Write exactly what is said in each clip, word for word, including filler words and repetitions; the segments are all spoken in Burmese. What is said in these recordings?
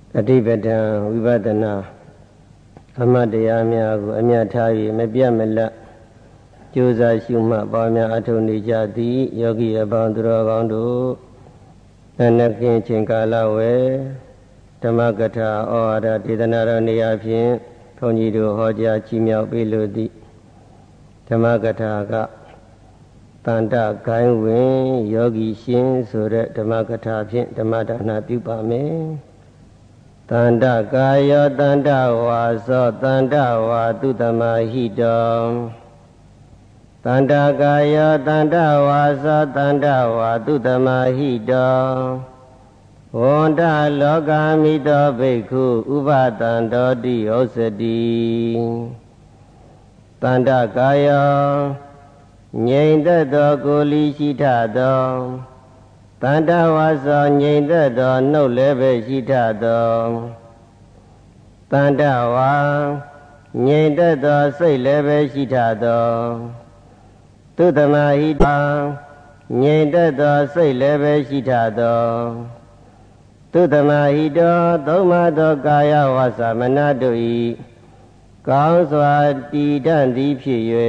အဓိပ္ပာယ်ဝိပဿနာအမှတ်တရားများကိုအမြတ်ထား၍မပြတ်မလတ်ကြိုးစားရှုမှတ်ပေါင်းများအထောက်နေကြသည်ယောဂီအပေါင်းသူတော်ကောင်းတို့နနကင်းချင်းကာလဝေဓမ္မကထာဩဝါဒဒေသနာတော်နေရာဖြင့်ဘုန်းကြီးတို့ဟောကြားချီးမြှောက်ပေးလိုသည်ဓမ္မကထာကတန္တဂိုင်းဝင်ယောဂီရှင်ဆိုတဲ့ဓမ္မကထာဖြင့်ဓမ္မဒါနပြုပါမယ်တန္တကာယောတန္တဝါသောတန္တဝါတုတမဟိတောတန္တကာယောတန္တဝါသောတန္တဝါတုတမဟိတောဝန္တလောကမိတောဘိက္ခုဥပတန္တောတိဩစတိတန္တကာယောငြိမ်သက်သောကိုယ်လီရှိထသောတန္တဝါသောငြိမ်သက်သောနှုတ်လည်းပဲရှိထသောတန္တဝါငြိမ်သက်သောစိတ်လည်းပဲရှိထသောသုတမဟိတံငြိမ်သက်သောစိတ်လည်းပဲရှိထသောသုတမဟိတောသုံးပါးသောကာယဝါစာမနတို့၏ကောင်းစွာတည်တံ့သည်ဖြစ်၍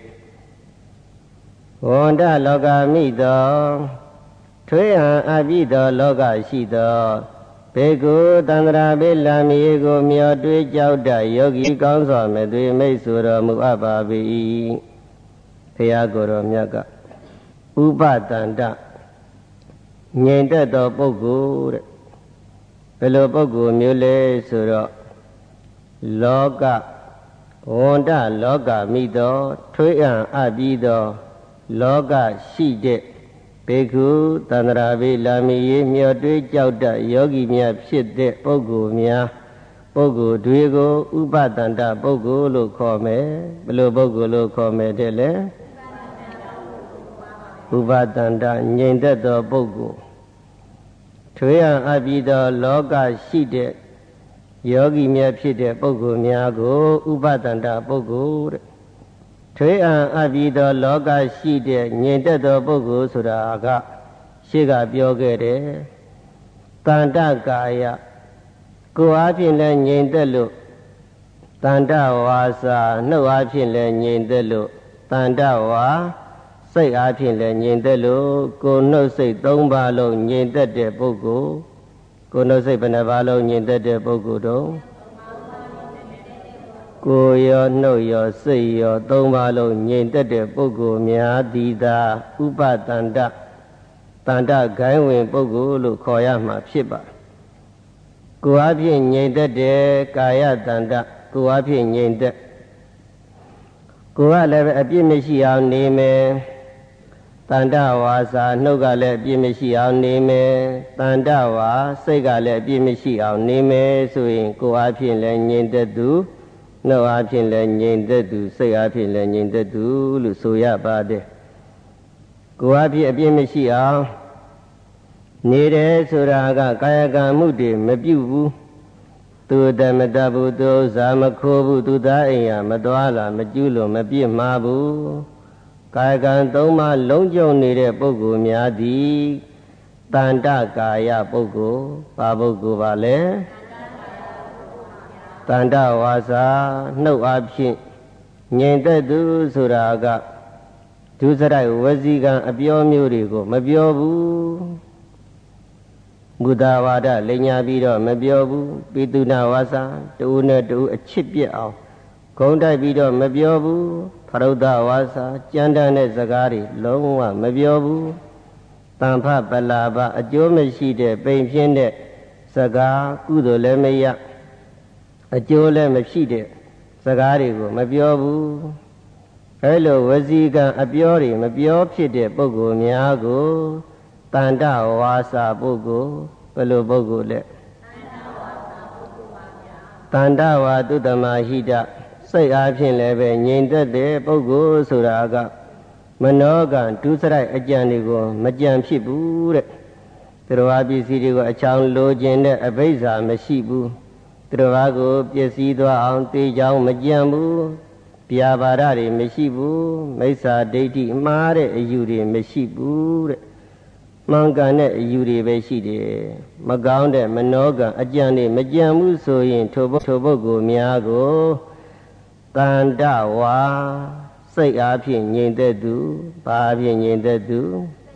ဝန္တလောကမိသောထွေးဟံအပြည့်သောလောကရှိသောဘေကုသန္တရာဘေလမီကိုမျောတွေးကြောက်တယောဂီကောင်းစွာမသွေမိတ်ဆိုတော်မူအပ်ပါ၏ဘုရားကိုယ်တော်မြတ်ကဥပတန္တငြိမ်သက်သောပုဂ္ဂိုလ်တဲ့ဘယ်လိုပုဂ္ဂိုလ်မျိုးလဲဆိုတော့လောကဝန္တလောကမိသောထွေးဟံအပြည့်သောလောကရှိတဲ့ဘေကုသန္တရာဘေလာမီရေမျောတွေးကြောက်တယောဂီများဖြစ်တဲ့ပုဂ္ဂိုလ်များပုဂ္ဂိုလ်တွေကိုဥပတန္တပုဂ္ဂိုလ်လို့ခေါ်မယ်ဘယ်လိုပုဂ္ဂိုလ်လို့ခေါ်မယ်တဲ့လဲဥပတန္တငြိမ်သက်သောပုဂ္ဂိုလ်ထွေးဟံအပြည့်သောလောကရှိတဲ့ယောဂီများဖြစ်တဲ့ပုဂ္ဂိုလ်များကိုဥပတန္တပုဂ္ဂိုလ်တဲ့ထွေးအံအပြီးသောလောကရှိတဲ့ငြိမ်သက်သောပုဂ္ဂိုလ်ဆိုတာကရှေ့ကပြောခဲ့တယ်တန္တကာယကိုယ်အားဖြင့်လည်းငြိမ်သက်လို့တန္တဝါစာနှုတ်အားဖြင့်လည်းငြိမ်သက်လို့တန္တဝါစိတ်အားဖြင့်လည်းငြိမ်သက်လို့ကိုယ်နှုတ်စိတ်သုံးပါးလုံးငြိမ်သက်တဲ့ပုဂ္ဂိုလ်ကိုယ်နှုတ်စိတ်ဘယ်နှပါးလုံးငြိမ်သက်တဲ့ပုဂ္ဂိုလ်တော့ကိုယ်ရောနှုတ်ရောစိတ်ရောသုံးပါးလုံးငြိမ်သက်တဲ့ပုဂ္ဂိုလ်များသည်သာဥပတန္တတန္တဂိုင်းဝင်ပုဂ္ဂိုလ်လို့ခေါ်ရမှာဖြစ်ပါကိုယ်အဖြစ်ငြိမ်သက်တဲ့ကာယတန္တကိုယ်အဖြစ်ငြိမ်သက်ကိုယ်ကလည်းပဲအပြစ်မရှိအောင်နေမယ်တန္တဝါစာနှုတ်ကလည်းအပြစ်မရှိအောင်နေမယ်တန္တဝါစိတ်ကလည်းအပြစ်မရှိအောင်နေမယ်ဆိုရင်ကိုယ်အဖြစ်လည်းငြိမ်သက်သူနှုတ်အားဖြင့်လည်းငြိမ်သက်သူစိတ်အားဖြင့်လည်းငြိမ်သက်သူလို့ဆိုရပါတယ်ကိုယ်အားဖြင့်အပြစ်မရှိအောင်နေတယ်ဆိုတာကကာယကံမှုတွေမပြုဘူးသူတမတဘူးသူဥစ္စာမခိုးဘူးသူသားအိမ်ရမသွားလာမကျူးလွန်မပြစ်မှားဘူးကာယကံသုံးပါးလုံးကျုံနေတဲ့ပုဂ္ဂိုလ်များသည်တန္တကာယပုဂ္ဂိုလ်ဘာပုဂ္ဂိုလ်ပါလဲတန္တဝါစာနှုတ်အားဖြင့်ငြိမ်သက်သူဆိုတာကဒုစရိုက်ဝစီကံအပြောမျိုးတွေကိုမပြောဘူးမုဒ္ဒဝါဒလိညာပြီးတော့မပြောဘူးပိတုနာဝါစာတူနဲ့တူအချစ်ပြက်အောင်ဂုံတိုက်ပြီးတော့မပြောဘူးဖရုဒ္ဓဝါစာကြမ်းတမ်းတဲ့စကားတွေလုံးဝမပြောဘူးတန်ဖပလာပအကျိုးမရှိတဲ့ပိန်ပြင်းတဲ့စကားကုသိုလ်လည်းမရအကျိုးလည်းမရှိတဲ့စကားတွေကိုမပြောဘူးအဲလိုဝစီကံအပြောတွေမပြောဖြစ်တဲ့ပုဂ္ဂိုလ်များကိုတန္တဝါစာပုဂ္ဂိုလ်ဘယ်လိုပုဂ္ဂိုလ်လဲတန္တဝါတုတမဟိတစိတ်အားဖြင့်လည်းပဲငြိမ်သက်တဲ့ပုဂ္ဂိုလ်ဆိုတာကမနောကံဒုစရိုက်အကြံတွေကိုမကြံဖြစ်ဘူးတဲ့သူတော်ဘာပစ္စည်းတွေကိုအချောင်လိုချင်တဲ့အဘိဓါမရှိဘူးသူတော်ဘာကိုပျက်စီးသွားအောင်တေးကြောင်မကြံဘူးဗျာပါဒတွေမရှိဘူးမိစ္ဆာဒိဋ္ဌိမှားတဲ့အယူတွေမရှိဘူးတဲ့မှန်ကန်တဲ့အယူတွေပဲရှိတယ်မကောင်းတဲ့မနောကံအကြံတွေမကြံမှုဆိုရင်ထိုဘုထိုပုဂ္ဂိုလ်များကိုတန်တဝါစိတ်အားဖြင့်ငြိမ်သက်သူဘာအဖြင့်ငြိမ်သက်သူ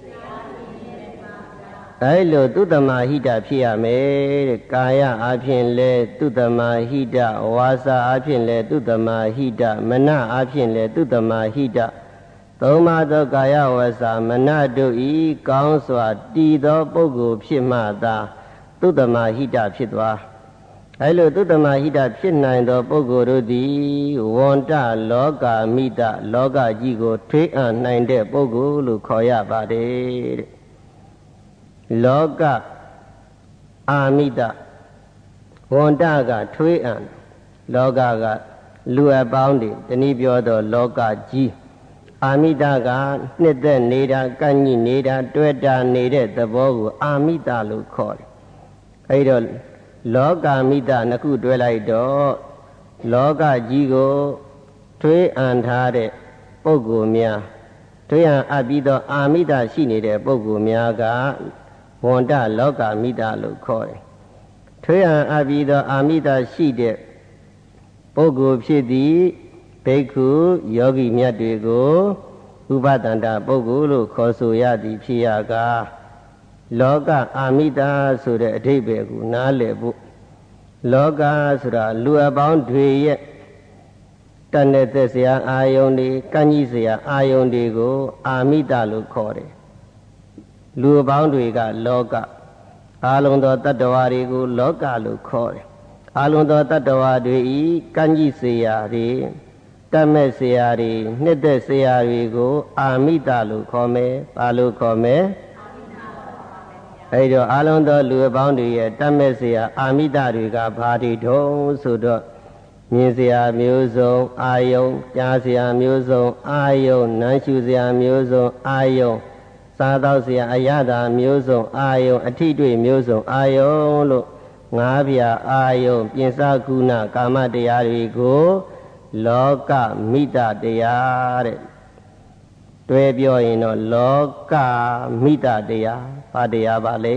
အဲလိုသုတမဟိတဖြစ်ရမယ်တဲ့ကာယအားဖြင့်လဲသုတမဟိတဝါစာအားဖြင့်လဲသုတမဟိတမနအားဖြင့်လဲသုတမဟိတသုံးပါးသောကာယဝါစာမနတို့ဤကောင်းစွာတည်သောပုဂ္ဂိုလ်ဖြစ်မှသာသုတမဟိတဖြစ်သွားအဲလိုသုတမဟိတဖြစ်နိုင်သောပုဂ္ဂိုလ်တို့သည်ဝန္တလောကမိတလောကကြီးကိုထွေးအံ့နိုင်တဲ့ပုဂ္ဂိုလ်လို့ခေါ်ရပါတယ်တဲ့လောကအာမိတဝန္တကထွေးအံ့လောကကလူအပေါင်းတွေတနည်းပြောသောလောကကြီးအာမိတကနှစ်သက်နေတာကန့်ညိနေတာတွေ့တာနေတဲ့သဘောကိုအာမိတလို့ခေါ်တယ်အဲဒီတော့လောကမိတနှစ်ခုတွဲလိုက်တော့လောကကြီးကိုထွေးအံ့ထားတဲ့ပုဂ္ဂိုလ်များထွေးအံ့အပ်ပြီးတော့အာမိတရှိနေတဲ့ပုဂ္ဂိုလ်များကဝန္တလောကမိတလို့ခေါ်တယ်ထွေးအံ့အပ်ပြီးတော့အာမိတရှိတဲ့ပုဂ္ဂိုလ်ဖြစ်သည်ဘိက္ခုယောဂီမြတ်တွေကိုဥပဒန္တပုဂ္ဂိုလ်လို့ခေါ်ဆိုရသည်ဖြစ်ရကားလောကအာမိတဆိုတဲ့အဓိပ္ပာယ်ကိုနားလည်ဖို့လောကဆိုတာလူအပေါင်းတွေရဲ့တဏ္ဍသက်စရာအာယုန်တွေကန့်ကြီးစရာအာယုန်တွေကိုအာမိတလို့ခေါ်တယ်လူအပေါင်းတွေကလောကအာလုံသောတတ္တဝါတွေကိုလောကလို့ခေါ်တယ်အာလုံသောတတ္တဝါတွေဤကန့်ကြီးစရာတွေတတ်မဲ့စရာတွေနှစ်သက်စရာတွေကိုအာမိတလို့ခေါ်မယ်ဘာလို့ခေါ်မယ်အဲဒီတော့အာလုံသောလူအပေါင်းတွေရဲ့တတ်မဲ့စရာအာမိတတွေကဘာတွေတုံးဆိုတော့မြင်စရာမျိုးစုံအာယုံကြားစရာမျိုးစုံအာယုံနားရှုစရာမျိုးစုံအာယုံစားသောက်စရာအရသာမျိုးစုံအာယုံအထိတွေ့မျိုးစုံအာယုံလို့ငါးပြာအာယုံပြင်စကုဏကာမတရားတွေကိုလောကမိတတရားတဲ့တွဲပြောရင်တော့လောကမိတတရားဘာတရားပါလဲ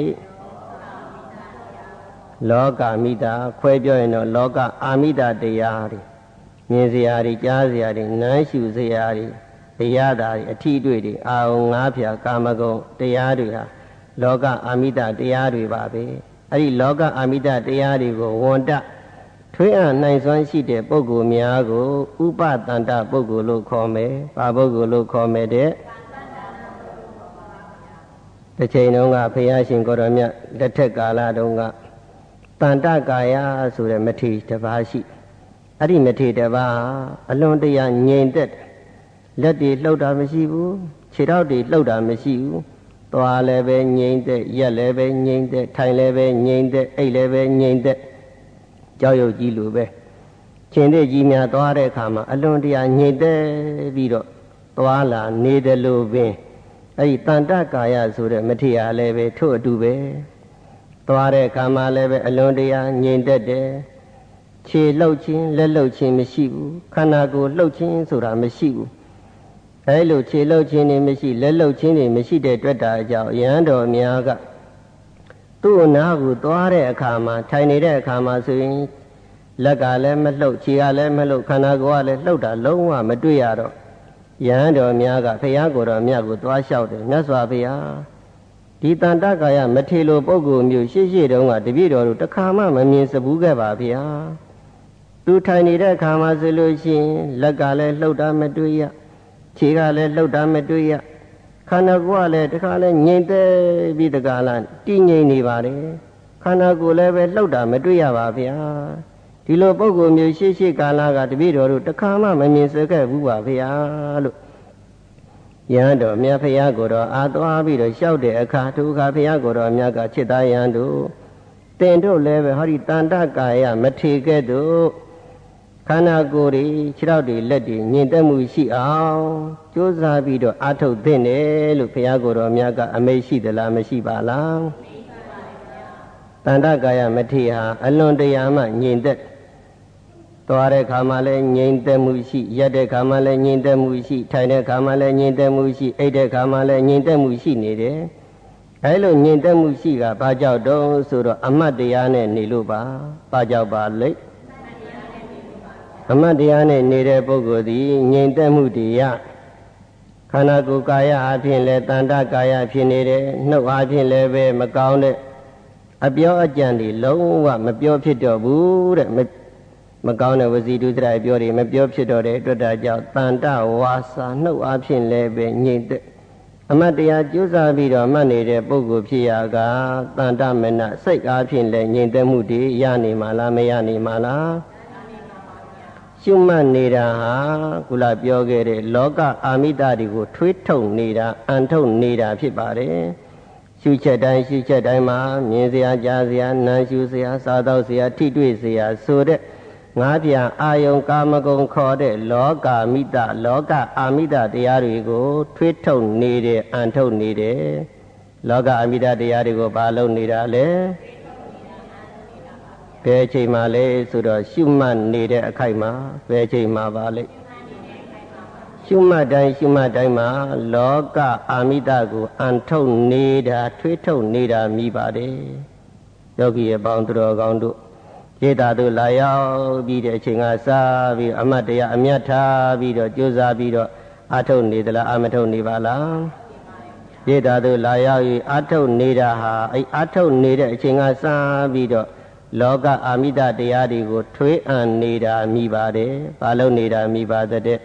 လောကမိတခွဲပြောရင်တော့လောကအာမိတတရားတွေမြင်စရာတွေကြားစရာတွေနားရှုစရာတွေတရားဓာတ်အထီးတွေ့တွေအာုံငါးဖြာကာမဂုဏ်တရားတွေဟာလောကအာမိတတရားတွေပါပဲအဲ့ဒီလောကအာမိတတရားတွေကိုဝန္တထွေးအံ့နိုင်စွမ်းရှိတဲ့ပုဂ္ဂိုလ်များကိုဥပတန္တပုဂ္ဂိုလ်လို့ခေါ်မယ်။ဘာပုဂ္ဂိုလ်လို့ခေါ်မယ်တဲ့။တစ်ချိန်တုန်းကဘုရားရှင်ကိုရောမြတ်လက်ထက်ကာလတုန်းကတန္တကာယဆိုတဲ့မထေရတစ်ပါးရှိ။အဲ့ဒီမထေရတစ်ပါးအလွန်တရာငြိမ်သက်လက်တွေလှုပ်တာမရှိဘူး။ခြေထောက်တွေလှုပ်တာမရှိဘူး။သွားလည်းပဲငြိမ်သက်ရက်လည်းပဲငြိမ်သက်ထိုင်လည်းပဲငြိမ်သက်အိပ်လည်းပဲငြိမ်သက်ကြောက်ရွံ့ကြီးလိုပဲရှင်သေးကြီးများသွားတဲ့အခါမှာအလွန်တရာညှိတဲ့ပြီးတော့သွားလာနေတယ်လို့ပင်အဲ့ဒီတန်တကာယဆိုတဲ့မထေရလည်းပဲထို့အတူပဲသွားတဲ့အခါမှာလည်းပဲအလွန်တရာညှိတတ်တယ်ခြေလှုပ်ခြင်းလက်လှုပ်ခြင်းမရှိဘူးခန္ဓာကိုယ်လှုပ်ခြင်းဆိုတာမရှိဘူးအဲ့လိုခြေလှုပ်ခြင်းတွေမရှိလက်လှုပ်ခြင်းတွေမရှိတဲ့အတွက်တာအကြောင်းယဟန်တော်များကသူ့အနာကိုသွားတဲ့အခါမှာထိုင်နေတဲ့အခါမှာဆိုရင်လက်ကလည်းမလှုပ်ခြေကလည်းမလှုပ်ခန္ဓာကိုယ်ကလည်းလှုပ်တာလုံးဝမတွေ့ရတော့ယဟန်တော်များကဘုရားကိုယ်တော်မြတ်ကိုသွားလျှောက်တယ်မြတ်စွာဘုရားဒီတန်တကာယမထေလိုပုဂ္ဂိုလ်မျိုးရှေ့ရှေ့တုန်းကတပည့်တော်တို့တစ်ခါမှမမြင်စဘူးခဲ့ပါဗျာသူထိုင်နေတဲ့အခါမှာဆိုလို့ရှိရင်လက်ကလည်းလှုပ်တာမတွေ့ရခြေကလည်းလှုပ်တာမတွေ့ရခန္ဓာကိုယ်ကလည်းတခါလဲငြိမ်သက်ပြီးတကလားတည်ငြိမ်နေပါတယ်ခန္ဓာကိုယ်လည်းပဲလှုပ်တာမတွေ့ရပါဗျာဒီလိုပုဂ္ဂိုလ်မျိုးရှေ့ရှေ့ကာလကတပည့်တော်တို့တခါမှမမြင်စခဲ့ဘူးပါဗျာလို့ယဟန်တော်မြတ်ဖရာကိုယ်တော်အာသွားပြီးတော့လျှောက်တဲ့အခါသူအခါဖရာကိုယ်တော်မြတ်ကချစ်သားယဟန်တို့တင်တို့လည်းပဲဟောဒီတန်တကာယမထေကဲ့သို့ခန္ဓာကိုယ်တွေခြေထောက်တွေလက်တွေညင်သက်မှုရှိအောင်ကြိုးစားပြီးတော့အားထုတ်သင့်တယ်လို့ဘုရားကိုယ်တော်မြတ်ကအမိန့်ရှိသလားမရှိပါလားတန်တကာယမထေဟာအလွန်တရာမှညင်သက်သွားတဲ့ခါမှလည်းညင်သက်မှုရှိရက်တဲ့ခါမှလည်းညင်သက်မှုရှိထိုင်တဲ့ခါမှလည်းညင်သက်မှုရှိအိပ်တဲ့ခါမှလည်းညင်သက်မှုရှိနေတယ်အဲလိုငြိမ်သက်မှုရှိကဘာကြောင့်တုံးဆိုတော့အမတ်တရားနဲ့နေလို့ပါဘာကြောင့်ပါလဲအမတ်တရားနဲ့နေတဲ့ပုဂ္ဂိုလ်သည်ငြိမ်သက်မှုတရားခန္ဓာကိုယ်ကာယအဖြစ်လဲတဏ္ဍကာယဖြစ်နေတယ်နှုတ်အဖြစ်လဲပဲမကောင်းတဲ့အပြောအကြံတွေလုံးဝမပြောဖြစ်တော့ဘူးတဲ့မကောင်းတဲ့ဝစီဒုစရိုက်ပြောတွေမပြောဖြစ်တော့တဲ့အတွက်ဒါကြောင့်တဏ္ဍဝါစာနှုတ်အဖြစ်လဲပဲငြိမ်သက်အမတ်တရားကျိုးစားပြီးတော့မှတ်နေတဲ့ပုဂ္ဂိုလ်ဖြစ်ရာကတဏ္ဍမနစိတ်အားဖြင့်လဲငြိမ်သက်မှုတွေရနေမှာလားမရနေမှာလားရှုမှတ်နေတာဟာကုလပြောခဲ့တဲ့လောကအာမိတတွေကိုထွေးထုတ်နေတာအန်ထုတ်နေတာဖြစ်ပါတယ်ရှုချက်တိုင်းရှုချက်တိုင်းမှာမြင်စရာကြားစရာနားရှုစရာစားတော့စရာထိတွေ့စရာဆိုတဲ့ငါးပြအာယုံကာမဂုဏ်ခေါ်တဲ့လောကမိတလောကအာမိတတရားတွေကိုထွေးထုတ်နေတယ်အန်ထုတ်နေတယ်လောကအာမိတတရားတွေကိုဘာလုပ်နေတာလဲဘယ်အချိန်မှလဲဆိုတော့ရှုမှတ်နေတဲ့အခိုက်မှာဘယ်အချိန်မှပါလဲရှုမှတ်တိုင်းရှုမှတ်တိုင်းမှာလောကအာမိတကိုအန်ထုတ်နေတာထွေးထုတ်နေတာမိပါတယ်ယောဂီရဲ့ပေါင်းသူတော်ကောင်းတို့ကျေတာတို့လာရောက်ပြီးတဲ့အချိန်ကစပြီးအမတ်တရားအမြတ်ထားပြီးတော့ကြိုးစားပြီးတော့အထုတ်နေသလားအမထုတ်နေပါလားကျေတာတို့လာရောက်ပြီးအထုတ်နေတာဟာအဲအထုတ်နေတဲ့အချိန်ကစပြီးတော့လောကအာမိတတရားတွေကိုထွေးအံ့နေတာမိပါတယ်ဘာလို့နေတာမိပါတဲ့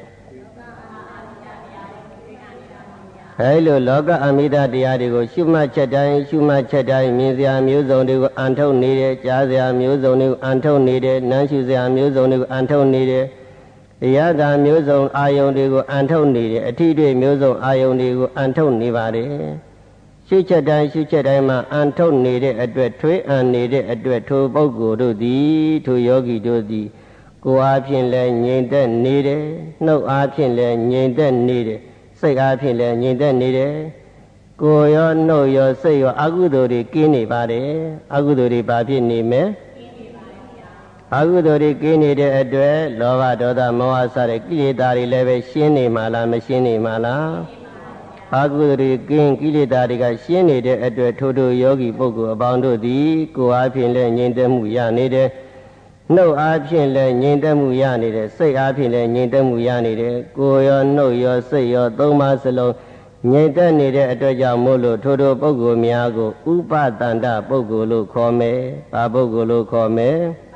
အဲလိုလောကအာမိတတရားတွေကိုရှုမှတ်ချက်တိုင်းရှုမှတ်ချက်တိုင်းမြင်စရာမျိုးစုံတွေကိုအန်ထုတ်နေတယ်ကြားစရာမျိုးစုံတွေကိုအန်ထုတ်နေတယ်နားရှုစရာမျိုးစုံတွေကိုအန်ထုတ်နေတယ်တရားသာမျိုးစုံအာယုန်တွေကိုအန်ထုတ်နေတယ်အထီးတွေမျိုးစုံအာယုန်တွေကိုအန်ထုတ်နေပါတယ်ရှုချက်တိုင်းရှုချက်တိုင်းမှာအန်ထုတ်နေတဲ့အတွက်ထွေးအံနေတဲ့အတွက်ထိုပုဂ္ဂိုလ်တို့သည်ထိုယောဂီတို့သည်ကိုယ်အားဖြင့်လည်းငြိမ်သက်နေတယ်နှုတ်အားဖြင့်လည်းငြိမ်သက်နေတယ်စိတ်အားဖြင့်လည်းငြိမ်သက်နေတယ်ကိုယ်ရောနှုတ်ရောစိတ်ရောအကုသိုလ်တွေကင်းနေပါတယ်အကုသိုလ်တွေဘာဖြစ်နေမလဲအကုသိုလ်တွေကင်းနေတဲ့အတွက်လောဘဒေါသမောဟစတဲ့ကိလေသာတွေလည်းပဲရှင်းနေမှာလားမရှင်းနေမှာလားအကုသိုလ်တွေကင်းကိလေသာတွေကရှင်းနေတဲ့အတွက်ထိုထိုယောဂီပုဂ္ဂိုလ်အပေါင်းတို့သည်ကိုယ်အားဖြင့်လည်းငြိမ်သက်မှုရနေတယ်နှုတ်အားဖြင့်လည်းငြိမ်သက်မှုရနေတယ်စိတ်အားဖြင့်လည်းငြိမ်သက်မှုရနေတယ်ကိုယ်ရောနှုတ်ရောစိတ်ရောသုံးပါးစလုံးငြိမ်သက်နေတဲ့အတွက်ကြောင့်မို့လို့ထိုထိုပုဂ္ဂိုလ်များကိုဥပတန္တပုဂ္ဂိုလ်လို့ခေါ်မယ်။ဘာပုဂ္ဂိုလ်လို့ခေါ်မယ်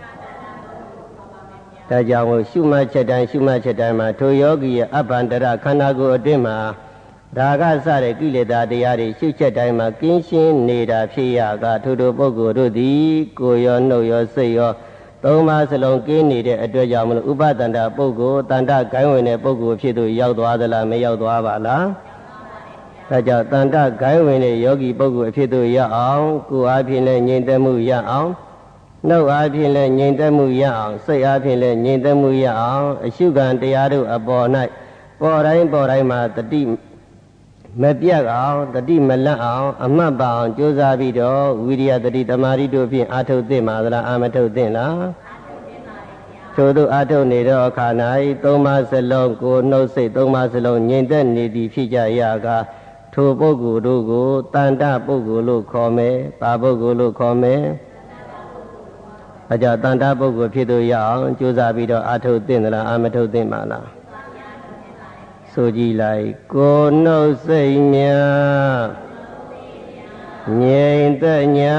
။ဒါကြောင့်မို့ရှုမှတ်ချက်တိုင်းရှုမှတ်ချက်တိုင်းမှာထိုယောဂီရဲ့အပ္ပန္တရခန္ဓာကိုယ်အတွင်းမှာဒါကစတဲ့ကိလေသာတရားတွေရှုချက်တိုင်းမှာကင်းရှင်းနေတာဖြစ်ရကထိုထိုပုဂ္ဂိုလ်တို့သည်ကိုယ်ရောနှုတ်ရောစိတ်ရောသုံးပါးစလုံးကင်းနေတဲ့အတွက်ကြောင့်မလို့ဥပတန္တပုဂ္ဂိုလ်တန္တဂိုင်းဝင်တဲ့ပုဂ္ဂိုလ်ဖြစ်သူရောက်သွားသလားမရောက်သွားပါလားဒါကြောင့်တန္တဂိုင်းဝင်တဲ့ယောဂီပုဂ္ဂိုလ်အဖြစ်သူရောက်အောင်ကိုယ်အားဖြင့်လည်းငြိမ်သက်မှုရအောင်နှုတ်အားဖြင့်လည်းငြိမ်သက်မှုရအောင်စိတ်အားဖြင့်လည်းငြိမ်သက်မှုရအောင်အရှုခံတရားတို့အပေါ်၌ပေါ်တိုင်းပေါ်တိုင်းမှာတတိမပြတ်အောင်တတိမလတ်အောင်အမှတ်ပါအောင်ကြိုးစားပြီးတော့ဝိရိယတတိတမာတိတို့ဖြင့်အာထုတ်သင့်ပါသလားအာမထုတ်သင့်လားထို့သို့အာထုတ်နေသောအခါ၌သုံးပါးစလုံးကိုနှုတ်စိတ်သုံးပါးစလုံးငြိမ်သက်နေသည်ဖြစ်ကြရာကထိုပုဂ္ဂိုလ်တို့ကိုတန်တပုဂ္ဂိုလ်လို့ခေါ်မယ်။ဘာပုဂ္ဂိုလ်လို့ခေါ်မယ်။အကြောင်းတန်တပုဂ္ဂိုလ်ဖြစ်သူရအောင်ကြိုးစားပြီးတော့အာထုတ်သင့်သလားအာမထုတ်သင့်ပါလားဆိုကြည့်လိုက်ကိုနှုတ်စိတ်များငြိမ်သက်ညာ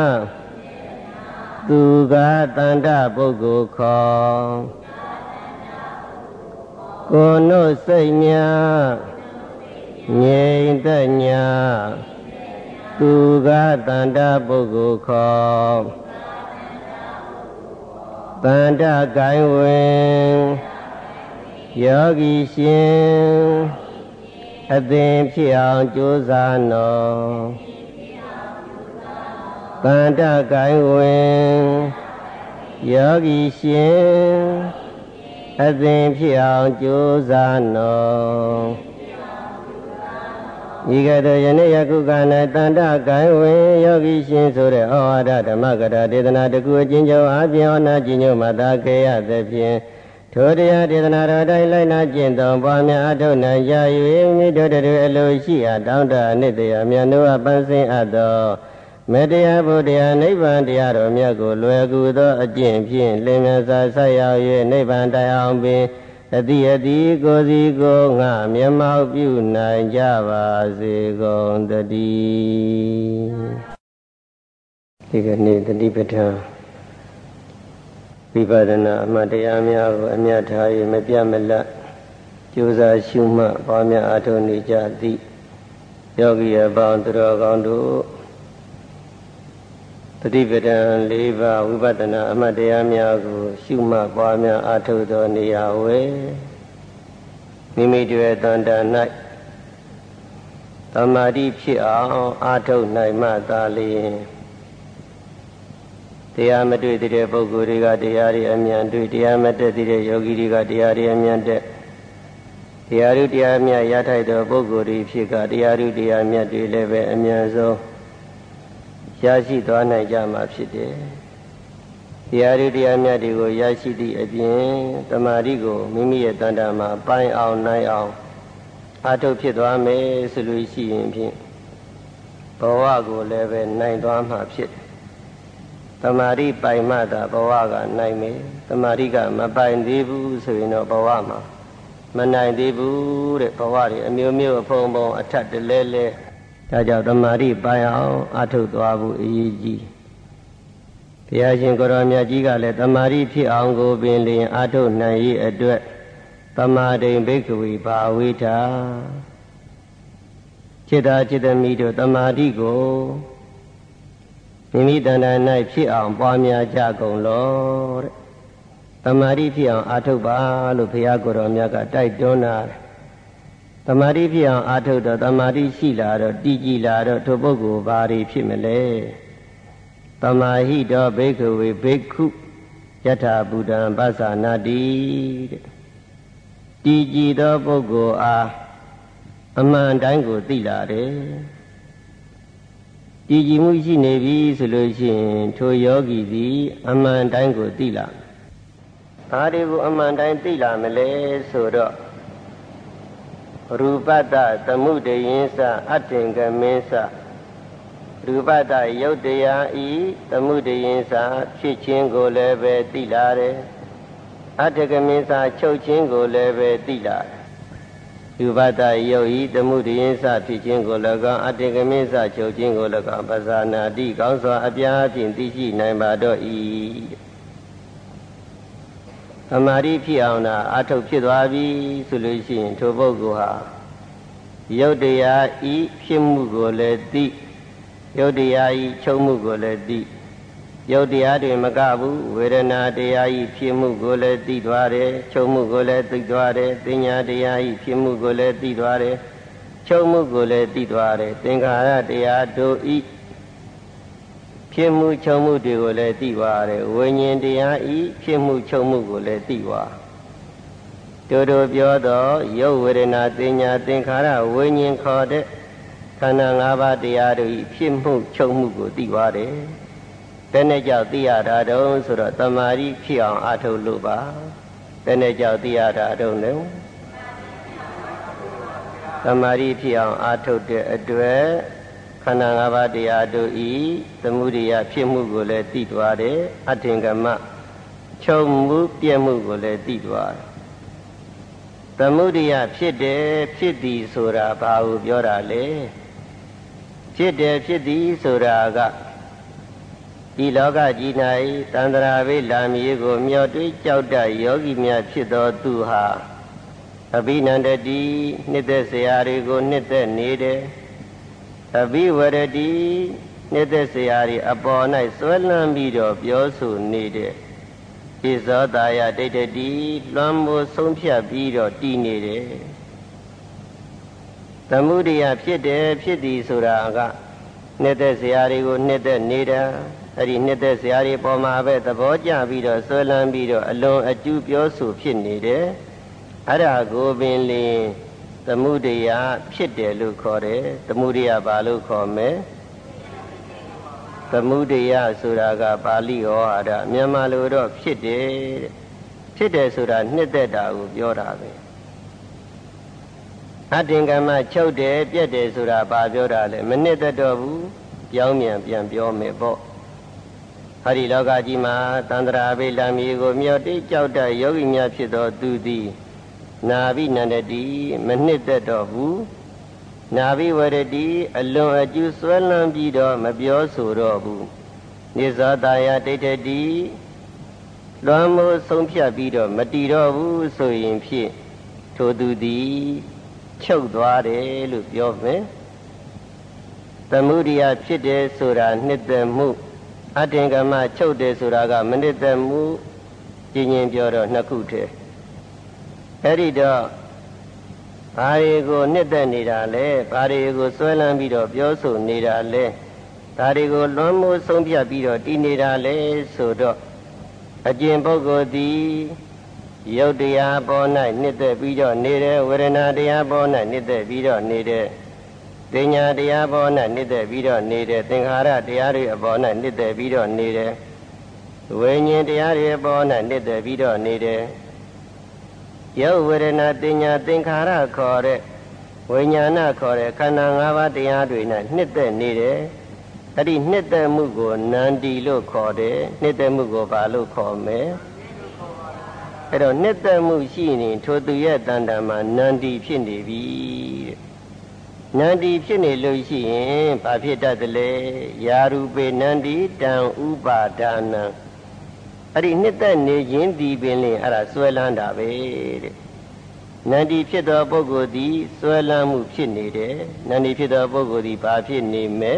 သူကတန္တပုဂ္ဂိုလ်ခေါ်ကိုနှုတ်စိတ်များငြိမ်သက်ညာသူကတန္တပုဂ္ဂိုလ်ခေါ်တန္တဂိုင်းဝင်ယောဂီရှင်အသင်ဖြစ်အောင်ကြိုးစားနော်တန္တဂိုင်းဝင်ယောဂီရှင်အသင်ဖြစ်အောင်ကြိုးစားနော်ဤကဲ့သို့ယနေ့ယခုက၌တန္တဂိုင်းဝင်ယောဂီရှင်ဆိုတဲ့ဩဝါဒဓမ္မကထာဒေသနာတကူအချင်းချင်းအားဖြင့်ဟောနာကျင့်ညွတ်မှသာခေရသဖြင့်ထိုတရားဒေသနာတော်တိုင်းလိုက်နာကျင့်သုံးပွားများအထောက်နိုင်ကြ၍မိတို့တို့အလိုရှိအားတောင်းတအနှစ်တရားမြတ်တို့အပန်းစင်အပ်သောမေတ္တရားဘုရားနိဗ္ဗာန်တရားတော်မြတ်ကိုလွယ်ကူသောအကျင့်ဖြင့်လင်းမြန်စွာဆက်ရောက်၍နိဗ္ဗာန်တိုင်အောင်ပင်အတိအတိကိုယ်စီကိုငါမျက်မှောက်ပြုနိုင်ကြပါစေကုန်သတည်းဒီကနေ့တတိပဋ္ဌာန်ဝိပဿနာအမှတ်တရားများကိုအမြတ်ထား၍မပြတ်မလတ်ကြိုးစားရှုမှတ်ပွားများအားထုတ်နေကြသည့်ယောဂီအပေါင်းသူတော်ကောင်းတို့တတိပဋ္ဌာန်၄ပါးဝိပဿနာအမှတ်တရားများကိုရှုမှတ်ပွားများအားထုတ်သောနေရာဝဲမိမိတို့တန်တန်၌သမာဓိဖြစ်အောင်အားထုတ်နိုင်မှသာလျှင်တရားမတွေ့တဲ့ပုဂ္ဂိုလ်တွေကတရားတွေအမြန်တွေ့တရားမတက်တဲ့ယောဂီတွေကတရားတွေအမြန်တက်တရားဥတရားမြတ်ရထိုက်သောပုဂ္ဂိုလ်တွေဖြစ်ကတရားဥတရားမြတ်တွေလည်းပဲအမြန်ဆုံးရရှိသွားနိုင်ကြမှာဖြစ်တယ်တရားဥတရားမြတ်တွေကိုရရှိသည့်အပြင်တမာတိကိုမိမိရဲ့တဏ္ဍာမှာပိုင်အောင်နိုင်အောင်အားထုတ်ဖြစ်သွားမယ်ဆိုလို့ရှိရင်ဖြင့်ဘဝကိုလည်းပဲနိုင်သွားမှာဖြစ်တမာတိပိုင်မှသာဘဝကနိုင်မယ်တမာတိကမပိုင်သေးဘူးဆိုရင်တော့ဘဝမှာမနိုင်သေးဘူးတဲ့ဘဝတွေအမျိုးမျိုးအဖုံဖုံအထက်တလဲလဲဒါကြောင့်တမာတိပိုင်အောင်အထုတ်သွားဖို့အရေးကြီးဘုရားရှင်ကိုရောမြတ်ကြီးကလည်းတမာတိဖြစ်အောင်ကိုပင်လျင်အထုတ်နိုင်၏အတွက်တမာတိဘိက္ခဝေဘာဝိထာจิตာจิตသမီးတို့တမာတိကိုမိမိတဏ္ဍာ၌ဖြစ်အောင်ပွားများကြကုန်လောတဲ့တမာတိဖြစ်အောင်အာထုတ်ပါလို့ဘုရားကိုယ်တော်မြတ်ကတိုက်တွန်းတာတမာတိဖြစ်အောင်အာထုတ်တော့တမာတိရှိလာတော့တည်ကြည်လာတော့ထိုပုဂ္ဂိုလ်ဘာတွေဖြစ်မလဲတမာဟိတောဘိက္ခဝေဘိက္ခုယထာဘူတံပသနာတိတဲ့တည်ကြည်သောပုဂ္ဂိုလ်အားအမှန်တိုင်းကိုသိလာတယ်ကြည်ကြည်မှုရှိနေပြီဆိုလို့ရှိရင်ထိုယောဂီသည်အမှန်တိုင်းကိုသိလာဘာတွေကိုအမှန်တိုင်းသိလာမလဲဆိုတော့ရူပတ္တသမုဒယင်းစအတ္တင်ကမင်းစရူပတ္တယုတ်တရားဤသမုဒယင်းစဖြစ်ခြင်းကိုလည်းပဲသိလာတယ်အတ္တကမင်းစချုပ်ခြင်းကိုလည်းပဲသိလာတယ်ရူပတ္တယုတ်ဤသမုဒယင်းစဖြစ်ခြင်းကို၎င်းအတ္တကမင်းစချုပ်ခြင်းကို၎င်းပဇာနာတိကောင်းစွာအပြားဖြင့်သိရှိနိုင်ပါတော့၏အမာရိဖြစ်အောင်သာအထုတ်ဖြစ်သွားပြီဆိုလို့ရှိရင်ထိုပုဂ္ဂိုလ်ဟာယုတ်တရားဤဖြစ်မှုကိုလည်းသိယုတ်တရားဤချုပ်မှုကိုလည်းသိယုတ်တရားတွေမကဘူးဝေဒနာတရားဤဖြစ်မှုကိုလည်းသိသွားတယ်ချုပ်မှုကိုလည်းသိသွားတယ်ပညာတရားဤဖြစ်မှုကိုလည်းသိသွားတယ်ချုပ်မှုကိုလည်းသိသွားတယ်သင်္ခါရတရားတို့ဤဖြစ်မှုချုပ်မှုတွေကိုလည်းသိပါတယ်ဝိညာဉ်တရားဤဖြစ်မှုချုပ်မှုကိုလည်းသိပါတို့တို့ပြောတော့ယုတ်ဝေဒနာသင်ညာသင်္ခါရဝိညာဉ်ခေါ်တဲ့ခန္ဓာ၅ပါးတရားတို့ဤဖြစ်မှုချုပ်မှုကိုသိပါတယ်ဘယ်နဲ့ကြောင့်သိရတာတုံးဆိုတော့တမာရီဖြစ်အောင်အားထုတ်လို့ပါဘယ်နဲ့ကြောင့်သိရတာတုံးလဲတမာရီဖြစ်အောင်အားထုတ်တဲ့အတွက်ခန္ဓာ၅ပါးတရားတို့ဤသမုဒိယဖြစ်မှုကိုလည်းသိသွားတယ်အထင်ကမချုပ်မှုပြည့်မှုကိုလည်းသိသွားတယ်သမုဒိယဖြစ်တယ်ဖြစ်သည်ဆိုတာဘာကိုပြောတာလဲဖြစ်တယ်ဖြစ်သည်ဆိုတာကဒီလောကကြီး၌တန္တရာဝိလာမီကိုမျောတွေးကြောက်တတ်ယောဂီများဖြစ်သောသူဟာအဘိနန္ဒတိနှစ်သက်စရာတွေကိုနှစ်သက်နေတယ်အဘိဝရတိနှစ်သက်စရာတွေအပေါ်၌ဆွဲလန်းပြီးတော့ပြောဆိုနေတဲ့ဣဇောတာယဒိဋ္ဌတိလွမ်းမိုးဆုံးဖြတ်ပြီးတော့တည်နေတယ်သမုဒိယဖြစ်တယ်ဖြစ်သည်ဆိုတာကနှစ်သက်စရာတွေကိုနှစ်သက်နေတာအဲ့ဒီနှစ်သက်စရာတွေပေါ်မှာပဲသဘောကျပြီးတော့ဆွဲလန်းပြီးတော့အလွန်အကျူးပြောဆိုဖြစ်နေတယ်အဲ့ဒါကိုပင်လင်းသမုဒိယဖြစ်တယ်လို့ခေါ်တယ်သမုဒိယဘာလို့ခေါ်မလဲသမုဒိယဆိုတာကပါဠိဟောဟာဒမြန်မာလိုတော့ဖြစ်တယ်တဲ့ဖြစ်တယ်ဆိုတာနှစ်သက်တာကိုပြောတာပဲအတ္တင်ကမချုပ်တယ်ပြက်တယ်ဆိုတာဘာပြောတာလဲမနှစ်သက်တော့ဘူးပြောင်းပြန်ပြန်ပြောမယ်ပေါ့ဟာဒီလောကကြီးမှာတန္တရာဘိလံမြေကိုမြော်တိကြောက်တဲ့ယောဂီများဖြစ်သောသူသည်နာဘိနန္တတိမနှစ်သက်တော့ဘူးနာဘိဝရတိအလွန်အကျူးဆွဲလန်းပြီးတော့မပြောဆိုတော့ဘူးနိဇောတာယဒိဋ္ဌတိလွမ်းမိုးဆုံးဖြတ်ပြီးတော့မတည်တော့ဘူးဆိုရင်ဖြင့်ထိုသူသည်ချုပ်သွားတယ်လို့ပြောမယ်သမုဒိယဖြစ်တယ်ဆိုတာနှစ်သက်မှုအတ္တင်ကမချုပ်တယ်ဆိုတာကမနှစ်သက်မှုကျင်ကျင်ပြောတော့နှစ်ခုတည်းအဲ့ဒီတော့ဘာတွေကိုနှစ်သက်နေတာလဲဘာတွေကိုဆွဲလန်းပြီးတော့ပြောဆိုနေတာလဲဒါတွေကိုလွမ်းမိုးဆုံးဖြတ်ပြီးတော့တည်နေတာလဲဆိုတော့အကျင့်ပုဂ္ဂိုလ်သည်ယုတ်တရားပေါ်၌နှစ်သက်ပြီးတော့နေတယ်ဝေဒနာတရားပေါ်၌နှစ်သက်ပြီးတော့နေတယ်ပညာတရားပေါ်၌နှစ်သက်ပြီးတော့နေတယ်သင်္ခါရတရားတွေအပေါ်၌နှစ်သက်ပြီးတော့နေတယ်ဝိညာဉ်တရားတွေအပေါ်၌နှစ်သက်ပြီးတော့နေတယ်ယုတ်ဝေဒနာပညာသင်္ခါရခေါ်တဲ့ဝိညာဏခေါ်တဲ့ခန္ဓာ၅ပါးတရားတွေ၌နှစ်သက်နေတယ်အဲ့ဒီနှစ်သက်မှုကိုနန္တီလို့ခေါ်တယ်နှစ်သက်မှုကိုဘာလို့ခေါ်မလဲအဲ့တော့နှစ်သက်မှုရှိရင်ထိုသူရဲ့တန်တန်မှာနန္တီဖြစ်နေပြီတဲ့နန္တီဖြစ်နေလို့ရှိရင်ဘာဖြစ်တတ်သလဲယာရူပေနန္တီတံဥပါဒါနံအဲ့ဒီနှစ်သက်နေခြင်းဒီပင်လင်အဲ့ဒါဆွဲလန်းတာပဲတဲ့နန္တီဖြစ်သောပုဂ္ဂိုလ်သည်ဆွဲလန်းမှုဖြစ်နေတယ်နန္တီဖြစ်သောပုဂ္ဂိုလ်သည်ဘာဖြစ်နေမဲ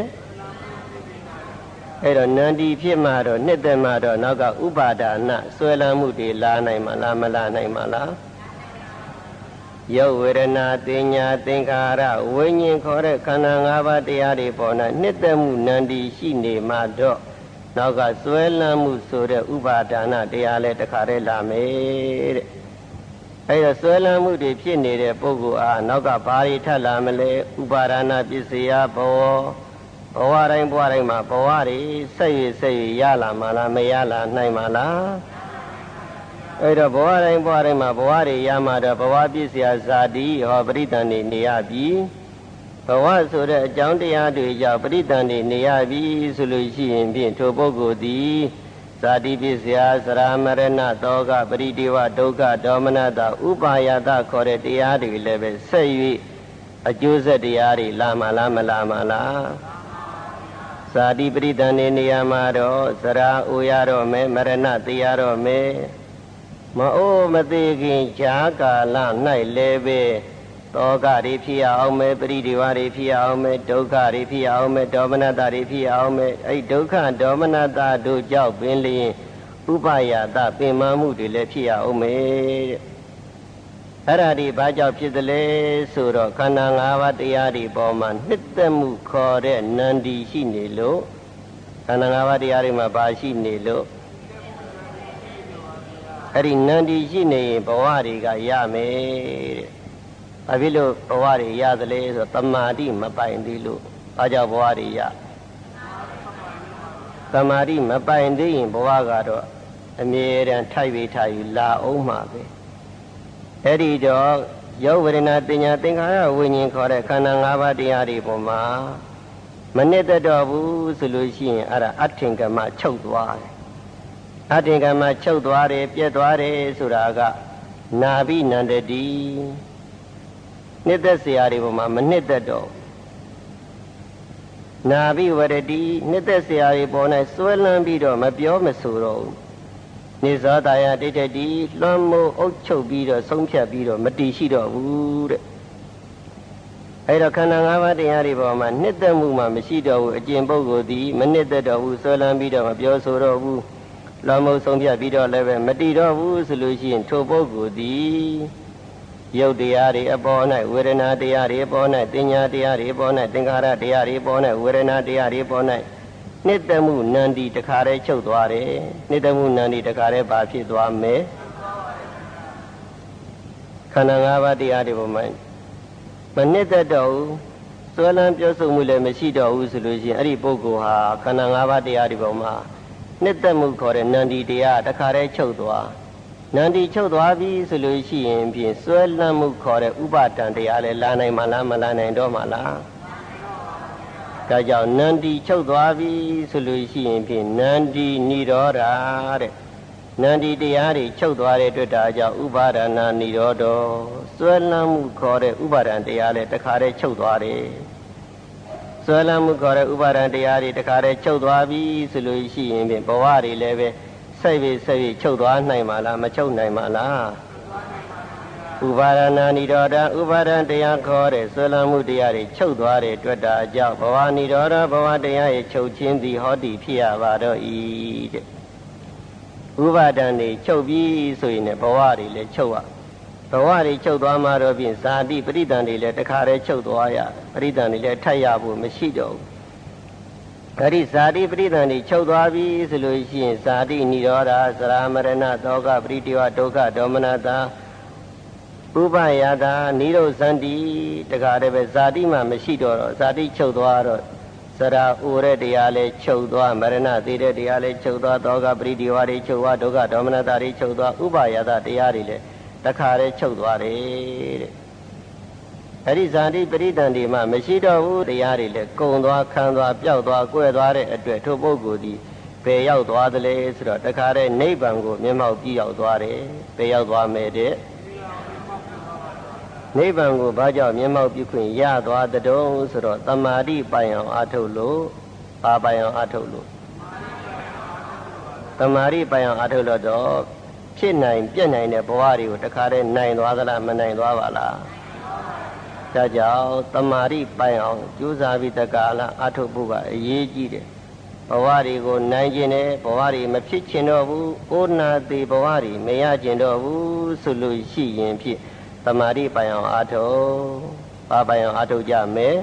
အဲ့တော့နန္တီဖြစ်မှတော့နှစ်သက်မှတော့နောက်ကဥပါဒါနဆွဲလန်းမှုတွေလာနိုင်မှာလားမလာနိုင်မှာလားယုတ်ဝေဒနာတင်ညာသင်္ခါရဝိညာဉ်ခေါ်တဲ့ခန္ဓာ၅ပါးတရားတွေပေါ်၌နှစ်သက်မှုနန္တီရှိနေမှတော့နောက်ကဆွဲလန်းမှုဆိုတဲ့ဥပါဒါနတရားလည်းတခါတည်းလာမယ်တဲ့အဲ့တော့ဆွဲလန်းမှုတွေဖြစ်နေတဲ့ပုဂ္ဂိုလ်အားနောက်ကဘာတွေထပ်လာမလဲဥပါဒါနပစ္စယဘောဘဝတိုင်းဘဝတိုင်းမှာဘဝတွေဆက်ရဆက်ရရလာမှာလားမရလာနိုင်မှာလားအဲ့တော့ဘဝတိုင်းဘဝတိုင်းမှာဘဝတွေရမှာတော့ဘဝပစ္စယဇာတိဟောပရိသန်နေနေရပြီဘဝဆိုတဲ့အကြောင်းတရားတွေကြောင့်ပရိသန်နေနေရပြီဆိုလို့ရှိရင်ဖြင့်ထိုပုဂ္ဂိုလ်သည်ဇာတိပစ္စယသရမရဏတောကပရိဒေဝဒုက္ခဒေါမနတာဥပါယတခေါ်တဲ့တရားတွေလည်းပဲဆက်၍အကျိုးဆက်တရားတွေလာမှာလားမလာမှာလားဇာတိပရိသန်နေနေရမှာတော့ဇရာအိုရတော့မယ်မရဏသိရတော့မယ်မအိုးမသေးခင်ဈာကာလ၌လည်းပဲတောကတွေဖြစ်ရအောင်မယ်ပရိဒီဝတွေဖြစ်ရအောင်မယ်ဒုက္ခတွေဖြစ်ရအောင်မယ်ဒေါမနတာတွေဖြစ်ရအောင်မယ်အဲ့ဒုက္ခဒေါမနတာတို့ကြောင့်ပင်လျင်ဥပယတပင်မမှုတွေလည်းဖြစ်ရအောင်မယ်တဲ့အဲ့ဒါဒီဘာကြောင့်ဖြစ်သလဲဆိုတော့ခန္ဓာ၅ပါးတရားတွေပေါ်မှာနှစ်သက်မှုခေါ်တဲ့နန္တီရှိနေလို့ခန္ဓာ၅ပါးတရားတွေမှာဘာရှိနေလို့အဲ့ဒီနန္တီရှိနေရင်ဘဝတွေကရမယ်တဲ့ဘာဖြစ်လို့ဘဝတွေရသလဲဆိုတော့တမာတိမပိုင်သေးလို့ဘာကြောင့်ဘဝတွေရတမာတိမပိုင်သေးရင်ဘဝကတော့အမြဲတမ်းထိုက်ပြီးထိုက်လာအောင်မှာပဲအဲ့ဒီတော့ယောဝေဒနာတင်ညာသင်္ခါရဝိညာဉ်ခေါ်တဲ့ခန္ဓာ၅ပါးတရားတွေပေါ်မှာမနစ်သက်တော့ဘူးဆိုလို့ရှိရင်အဲ့ဒါအထင်ကမှချုပ်သွားတယ်အထင်ကမှချုပ်သွားတယ်ပြက်သွားတယ်ဆိုတာကနာဘိနန္တတိနှစ်သက်စရာတွေပေါ်မှာမနှစ်သက်တော့နာဘိဝရတိနှစ်သက်စရာတွေပေါ်၌စွဲလန်းပြီးတော့မပြောမဆိုတော့ဘူးနိဇောတာယဒိဋ္ဌတိလွှမ်းမိုးအုပ်ချုပ်ပြီးတော့ဆုံးဖြတ်ပြီးတော့မတည်ရှိတော့ဘူးတဲ့အဲ့တော့ခန္ဓာ၅ပါးတရားတွေပေါ်မှာနှစ်သက်မှုမှမရှိတော့ဘူးအကျင့်ပုဂ္ဂိုလ်သည်မနှစ်သက်တော့ဘူးစွဲလန်းပြီးတော့မပြောဆိုတော့ဘူးလွှမ်းမိုးဆုံးဖြတ်ပြီးတော့လည်းပဲမတည်တော့ဘူးဆိုလို့ရှိရင်ထိုပုဂ္ဂိုလ်သည်ယုတ်တရားတွေအပေါ်၌ဝေဒနာတရားတွေပေါ်၌ပညာတရားတွေပေါ်၌သင်္ခါရတရားတွေပေါ်၌ဝေဒနာတရားတွေပေါ်၌နှစ်သက်မှုနန္တီတခါတည်းချုပ်သွားတယ်နှစ်သက်မှုနန္တီတခါတည်းဘာဖြစ်သွားမယ်ခန္ဓာ၅ပါးတရားတွေပေါ်မှာမနှစ်သက်တော့ဘူးစွဲလန်းပြောဆိုမှုလည်းမရှိတော့ဘူးဆိုလို့ရှိရင်အဲ့ဒီပုဂ္ဂိုလ်ဟာခန္ဓာ၅ပါးတရားတွေပေါ်မှာနှစ်သက်မှုခေါ်တဲ့နန္တီတရားတခါတည်းချုပ်သွားနန္ဒီချုပ်သွားပြီဆိုလို့ရှိရင်ဖြင့်စွဲလန်းမှုခေါ်တဲ့ဥပါဒံတရားလည်းလာနိုင်မှလားမလာနိုင်တော့မှလားဒါကြောင့်နန္ဒီချုပ်သွားပြီဆိုလို့ရှိရင်ဖြင့်နန္ဒီនិရောဓတဲ့နန္ဒီတရားတွေချုပ်သွားတဲ့အတွက်ဒါကြောင့်ဥပါဒနာនិရောဓစွဲလန်းမှုခေါ်တဲ့ဥပါဒံတရားလည်းတခါတည်းချုပ်သွားတယ်စွဲလန်းမှုခေါ်တဲ့ဥပါဒံတရားတွေတခါတည်းချုပ်သွားပြီဆိုလို့ရှိရင်ဖြင့်ဘဝတွေလည်းပဲစိတ်ပဲစိတ်ချုပ်သွားနိုင်မှာလားမချုပ်နိုင်မှာလားဥပါဒနာនិရောဓဥပါဒံတရားခေါ်တဲ့ဆွေလမ်းမှုတရားတွေချုပ်သွားတဲ့အတွက်ဒါကြောင့်ဘဝនិရောဓဘဝတရားရဲ့ချုပ်ခြင်းသည်ဟောတိဖြစ်ရပါတော့ဤတဲ့ဥပါဒံတွေချုပ်ပြီးဆိုရင်ဘဝတွေလည်းချုပ်ရဘဝတွေချုပ်သွားမှတော့ဖြင့်ဇာတိပရိဒံတွေလည်းတခါတည်းချုပ်သွားရပရိဒံတွေလည်းထပ်ရဖို့မရှိတော့ဘူးဒါဒီဇာတိပရိဒံတွေချုပ်သွားပြီဆိုလို့ရှိရင်ဇာတိនិရောဓသရမရဏသောကပရိတိဝဒုက္ခဒေါမနတာဥပယတာនិရောဇန္တိတခါတည်းပဲဇာတိမှမရှိတော့တော့ဇာတိချုပ်သွားတော့စရာဥရတရားလည်းချုပ်သွားမရဏသေးတဲ့တရားလည်းချုပ်သွားသောကပရိတိဝတွေချုပ်သွားဒုက္ခဒေါမနတာတွေချုပ်သွားဥပယတာတရားတွေလည်းတခါတည်းချုပ်သွားတယ်တဲ့အဲ့ဒီဇာတိပရိဒံတွေမှမရှိတော့ဘူးတရားတွေလည်းကုံသွားခန်းသွားပျောက်သွားကွဲသွားတဲ့အတွက်ထိုပုဂ္ဂိုလ်ဒီဘယ်ရောက်သွားသလဲဆိုတော့တခါတည်းနိဗ္ဗာန်ကိုမျက်မှောက်ပြီးရောက်သွားတယ်ဘယ်ရောက်သွားမယ်တဲ့နိဗ္ဗာန်ကိုဘာကြောင့်မျက်မှောက်ပြုခွင့်ရသွားတဲ့တုံးဆိုတော့တမာတိပိုင်အောင်အထုတ်လို့ဘာပိုင်အောင်အထုတ်လို့တမာတိပိုင်အောင်အထုတ်လို့တော့ဖြစ်နိုင်ပြည့်နိုင်တဲ့ဘဝတွေကိုတခါတည်းနိုင်သွားသလားမနိုင်သွားပါလားဒါကြောင့်တမာတိပိုင်အောင်ကြိုးစားပြီးတက္ကလာအထုတ်ဖို့ကအရေးကြီးတယ်ဘဝတွေကိုနိုင်ကျင်တယ်ဘဝတွေမဖြစ်ချင်တော့ဘူးအိုးနာသေးဘဝတွေမရကျင်တော့ဘူးဆိုလို့ရှိရင်ဖြစ်တမာတိပိုင်အောင်အထုတ်ဘာပိုင်အောင်အထုတ်ကြမယ်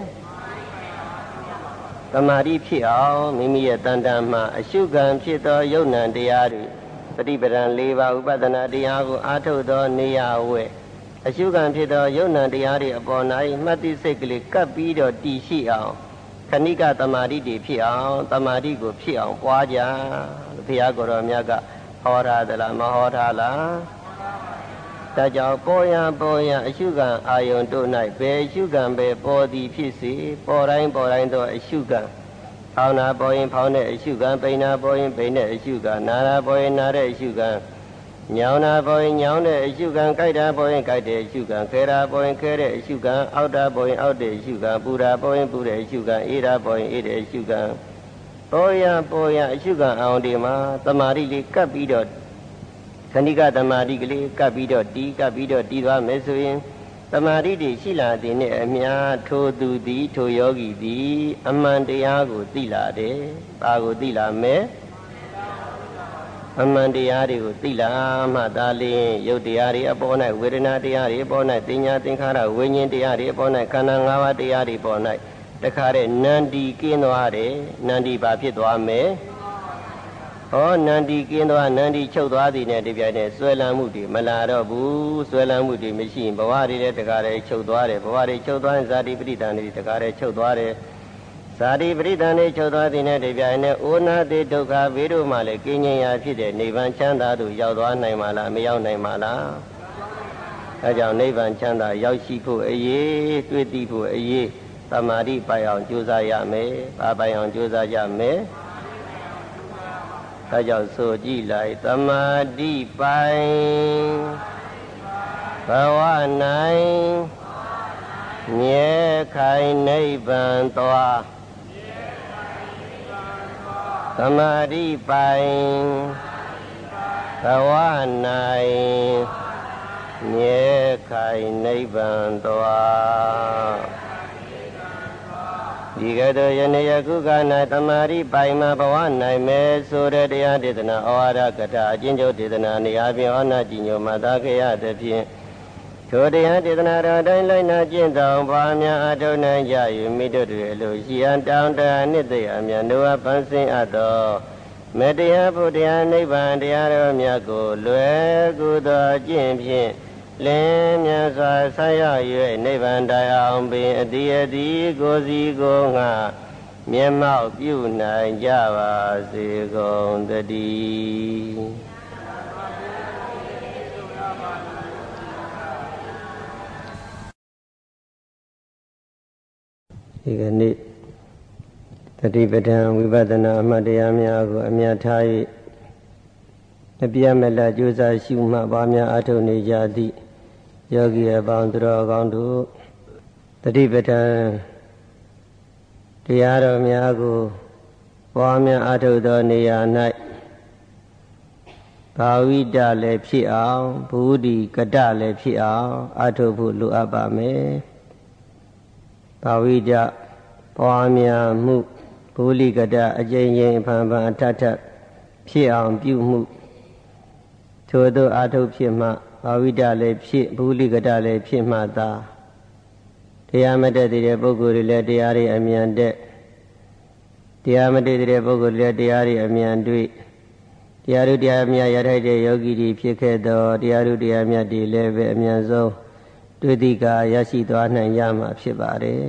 တမာတိဖြစ်အောင်မိမိရဲ့တန်တန်မှာအရှုခံဖြစ်သောယုံ nant တရားတွေပฏิပဒံ၄ပါးဥပဒနာတရားကိုအထုတ်သောနေရဝဲအရှုခံဖြစ်သောယုံ nant တရားတွေအပေါ်၌မှတ်သိစိတ်ကလေးကပ်ပြီးတော့တည်ရှိအောင်ခဏိကတမာတိတွေဖြစ်အောင်တမာတိကိုဖြစ်အောင်ပွားကြဘုရားကိုယ်တော်မြတ်ကဟောထားသလားမဟောထားလားဒါကြောင့်ပေါ်ရန်ပေါ်ရန်အရှုခံအာယုန်တို့၌ဘယ်အရှုခံပဲပေါ်သည်ဖြစ်စေပေါ်တိုင်းပေါ်တိုင်းသောအရှုခံဖောင်းနာပေါ်ရင်ဖောင်းတဲ့အရှုခံပိန်နာပေါ်ရင်ပိန်တဲ့အရှုခံနာနာပေါ်ရင်နာတဲ့အရှုခံညောင်းနာပေါ်ရင်ညောင်းတဲ့အရှုခံကြိုက်တာပေါ်ရင်ကြိုက်တဲ့အရှုခံခဲတာပေါ်ရင်ခဲတဲ့အရှုခံအောက်တာပေါ်ရင်အောက်တဲ့အရှုခံပူတာပေါ်ရင်ပူတဲ့အရှုခံအေးတာပေါ်ရင်အေးတဲ့အရှုခံပေါ်ရပေါ်ရအရှုခံအောင်ဒီမှာတမာတိလေးကပ်ပြီးတော့ခဏိကတမာတိကလေးကပ်ပြီးတော့တီးကပ်ပြီးတော့တီးသွားမယ်ဆိုရင်တမာတိတွေရှိလာတဲ့နဲ့အများထိုသူသည်ထိုယောဂီသည်အမှန်တရားကိုသိလာတယ်။ဘာကိုသိလာမယ်။အမှန်တရားတွေကိုသိလာမှသာလျှင်ယုတ်တရားတွေအပေါ်၌ဝေဒနာတရားတွေအပေါ်၌သင်ညာသင်္ခါရဝိညာဉ်တရားတွေအပေါ်၌ခန္ဓာ၅ပါးတရားတွေပေါ်၌တခါတဲ့နန္ဒီကင်းသွားတယ်။နန္ဒီဘာဖြစ်သွားမယ်။ဟောနန္ဒီကင်းသွားနန္ဒီချုပ်သွားသည်နဲ့တပြိုင်တည်းဆွဲလန်းမှုတွေမလာတော့ဘူးဆွဲလန်းမှုတွေမရှိရင်ဘဝတွေလည်းတကားတည်းချုပ်သွားတယ်ဘဝတွေချုပ်သွားရင်ဇာတိပရိဒံတွေတကားတည်းချုပ်သွားတယ်ဇာတိပရိဒံတွေချုပ်သွားသည်နဲ့တပြိုင်တည်းအိုနာတိဒုက္ခဘေးတို့မှလည်းကင်းငြိမ်းရာဖြစ်တဲ့နိဗ္ဗာန်ချမ်းသာသို့ရောက်သွားနိုင်မှာလားမရောက်နိုင်မှာလားအဲကြောင့်နိဗ္ဗာန်ချမ်းသာရောက်ရှိဖို့အရေးတွေ့သိဖို့အရေးသမာဓိပိုင်အောင်ကြိုးစားရမယ်ဘာပိုင်အောင်ကြိုးစားကြမယ်ဒါကြောင့်ဆိုကြည့်လိုက်သမာဓိပိုင်ဘဝ၌မြဲခိုင်နိဗ္ဗာန်သွားသမာဓိပိုင်ဘဝ၌မြဲခိုင်နိဗ္ဗာန်သွားဒီကဲ့သို့ယနေ့ယခုက၌တမာရိပိုင်မှာဘဝနိုင်မယ်ဆိုတဲ့တရားဒေသနာဩဝါဒကထာအကျဉ်းချုပ်ဒေသနာနေရာဖြင့်ဟောနာကြည်ညိုမှသာခဲ့ရသည်ဖြင့်ထိုတရားဒေသနာတော်တိုင်းလိုက်နာကျင့်ဆောင်ပါများအထောက်နိုင်ကြ၍မိတို့တွေအလိုရှိအံတောင်းတနှစ်သိအမြတ်နိုးအပန်းစင်အပ်သောမေတ္တရားဘုရားနိဗ္ဗာန်တရားတော်မြတ်ကိုလွယ်ကူသောအကျင့်ဖြင့်လင်းမြတ်စွာဆက်ရောက်၍နိဗ္ဗာန်တိုင်အောင်ပင်အတိအတိကိုယ်စီကိုယ်ငါမျက်မှောက်ပြုနိုင်ကြပါစေကုန်သတည်းဒီကနေ့တတိပဌာန်ဝိပဿနာအမှတ်တရားများကိုအမြတ်ထား၍အပြည့်မလတ်ကြိုးစားရှုမှတ်ပါများအထောက်နေကြသည့်ယောဂီအပေါင်းသူတော်ကောင်းတို့တတိပဌာန်တရားတော်များကိုပွားများအထောက်သောနေရာ၌ဘာဝိတလည်းဖြစ်အောင်ဘူဒိကတလည်းဖြစ်အောင်အထောက်ဖို့လိုအပ်ပါမယ်ဘာဝိတပွားများမှုဘူလိကတအကျဉ်းချင်းဖန်ဖန်အထက်ထက်ဖြစ်အောင်ပြုမှုထို့သောအထုပ်ဖြစ်မှဘာဝိတလည်းဖြစ်ဘူလိကတလည်းဖြစ်မှသာတရားမတတ်တဲ့ပုဂ္ဂိုလ်တွေလည်းတရားတွေအမြန်တတ်တရားမတတ်တဲ့ပုဂ္ဂိုလ်တွေလည်းတရားတွေအမြန်တွေ့တရားတို့တရားမြတ်ရထိုက်တဲ့ယောဂီတွေဖြစ်ခဲ့သောတရားတို့တရားမြတ်တွေလည်းပဲအမြန်ဆုံးတွေ့တိကရရှိသွားနိုင်ရမှာဖြစ်ပါတယ်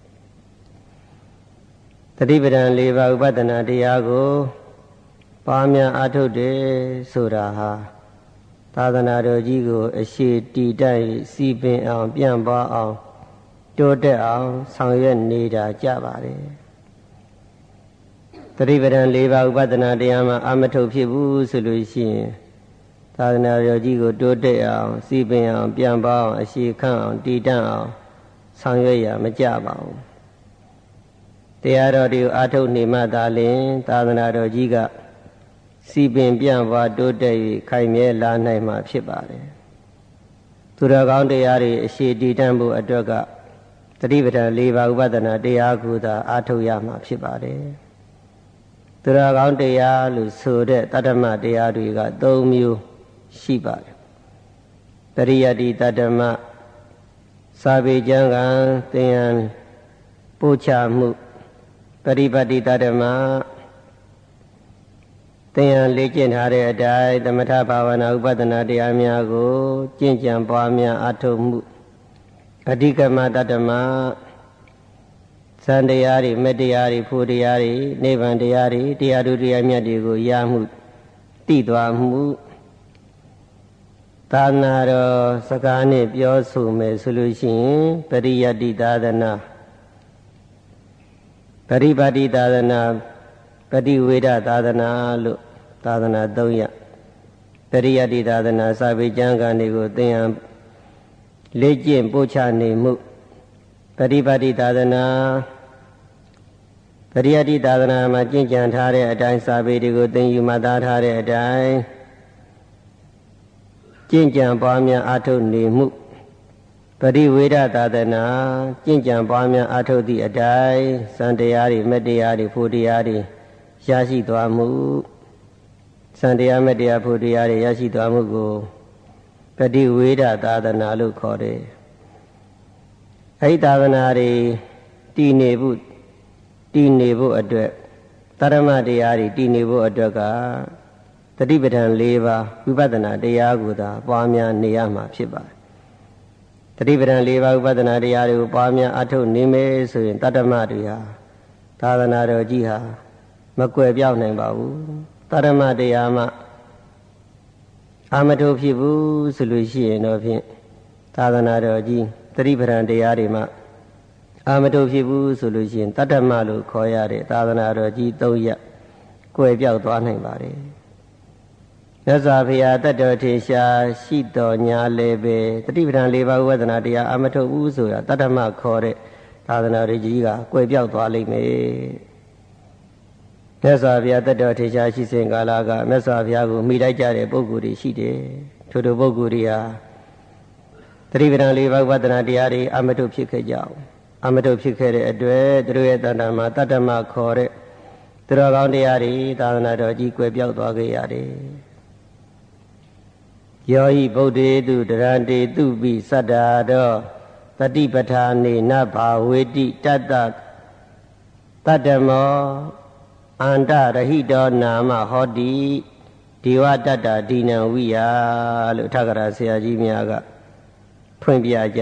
တတိပဌာန်၄ပါးဥပဒနာတရားကိုပါများအားထုတ်တယ်ဆိုတာဟာသာသနာတော်ကြီးကိုအရှိတည်တိုက်စီပင်အောင်ပြန့်ပွားအောင်တိုးတက်အောင်ဆောင်ရွက်နေတာကြပါတယ်တတိပဌာန်၄ပါးဥပဒနာတရားမှာအမထုတ်ဖြစ်ဘူးဆိုလို့ရှိရင်သာသနာတော်ကြီးကိုတိုးတက်အောင်စီပင်အောင်ပြန့်ပွားအောင်အရှိခန့်အောင်တည်တံ့အောင်ဆောင်ရွက်ရမကြပါဘူးတရားတော်တွေကိုအားထုတ်နေမှသာလျှင်သာသနာတော်ကြီးကစီပင်ပြန့်ပွားတိုးတက်၍ခိုင်မြဲလာနိုင်မှာဖြစ်ပါတယ်သူတော်ကောင်းတရားတွေအရှိတည်တံ့ဖို့အတွက်ကတတိပဌာန်၄ပါးဥပဒနာတရားကိုသာအားထုတ်ရမှာဖြစ်ပါတယ်သူတော်ကောင်းတရားလို့ဆိုတဲ့တတ္တမတရားတွေက၃မျိုးရှိပါတယ်ပရိယတ္တိတတ္တမစာပေကျမ်းဂန်သင်ယံပို့ချမှုပရိပတ်တိတတ္တမသင်ယံလေ့ကျင့်ထားတဲ့အတိုင်းသမထဘာဝနာဥပဒနာတရားများကိုကျင့်ကြံပွားများအထောက်မှုအဓိကမတတ္တမသံတရားတွေမေတ္တရားတွေဖို့တရားတွေနိဗ္ဗာန်တရားတွေတရားတို့တရားမြတ်တွေကိုရမှုသိသွားမှုသာနာတော်စကားနဲ့ပြောဆိုမယ်ဆိုလို့ရှိရင်ပရိယတ္တိသာသနာပရိပါတိသာသနာပฏิဝေဒသာသနာလို့သာသနာ၃ရပ်ပရိယတ္တိသာသနာစာပေကျမ်းဂန်တွေကိုသင်ရန်လေ့ကျင့်ပို့ချနေမှုပฏิပါတိသာသနာပရိယတ္တိသာသနာမှာကျင့်ကြံထားတဲ့အတိုင်းစာပေတွေကိုသင်ယူမှတ်သားထားတဲ့အတိုင်းကျင့်ကြံပွားများအားထုတ်နေမှုပရိဝေဒသာသနာကျင့်ကြံပွားများအားထုတ်သည့်အတိုင်းစံတရားတွေမေတ္တရားတွေဖို့တရားတွေရရှိသွားမှုစံတရားမေတ္တရားဖို့တရားတွေရရှိသွားမှုကိုပရိဝေဒသာသနာလို့ခေါ်တယ်အဲဒီသာသနာတွေတည်နေဖို့တည်နေဖို့အတွက်တရမတရားတွေတည်နေဖို့အတွက်ကတတိပဌာန်၄ပါးဝိပဿနာတရားကိုသာပွားများနေရမှာဖြစ်ပါတယ်တတိပဌာန်၄ပါးဥပဒနာတရားတွေကိုပွားများအထုတ်နေမယ်ဆိုရင်တတ္တမတွေဟာသာသနာတော်ကြီးဟာမကွယ်ပြောက်နိုင်ပါဘူးတတ္တမတရားမှအာမထုတ်ဖြစ်ဘူးဆိုလို့ရှိရင်တော့ဖြင့်သာသနာတော်ကြီးတတိပဌာန်တရားတွေမှအာမထုတ်ဖြစ်ဘူးဆိုလို့ရှိရင်တတ္တမလို့ခေါ်ရတဲ့သာသနာတော်ကြီး၃ရပ်ကွယ်ပြောက်သွားနိုင်ပါတယ်မြတ်စွာဘုရားတတ္တထေရှားရှိတော်ညာလည်းပဲတတိပဌာန်၄ပါးဝေဒနာတရားအမထုတ်ဘူးဆိုတာတတ္တမခေါ်တဲ့သာသနာတော်ကြီးကကွယ်ပြောက်သွားလိမ့်မယ်မြတ်စွာဘုရားတတ္တထေရှားရှိစဉ်ကာလကမြတ်စွာဘုရားကိုမိလိုက်ကြတဲ့ပုဂ္ဂိုလ်တွေရှိတယ်ထို့ထိုပုဂ္ဂိုလ်တွေဟာတတိပဌာန်၄ပါးဝေဒနာတရားတွေအမထုတ်ဖြစ်ခဲ့ကြအောင်အမထုတ်ဖြစ်ခဲ့တဲ့အတွက်သူတို့ရဲ့တဏ္ဍာမှာတတ္တမခေါ်တဲ့သူတော်ကောင်းတရားတွေသာသနာတော်ကြီးကွယ်ပြောက်သွားခဲ့ရတယ်ယောဟိဗုဒ္ဓေတုတရန္တေတုပိသတ္တာတောတတိပဌာနေနဘာဝေတိတတ္တတတ္တမောအန္တရဟိတောနာမဟောတိဒီဝတတ္တဒီနံဝိယလို့ထက္ကရာဆရာကြီးများကဖွင့်ပြကြ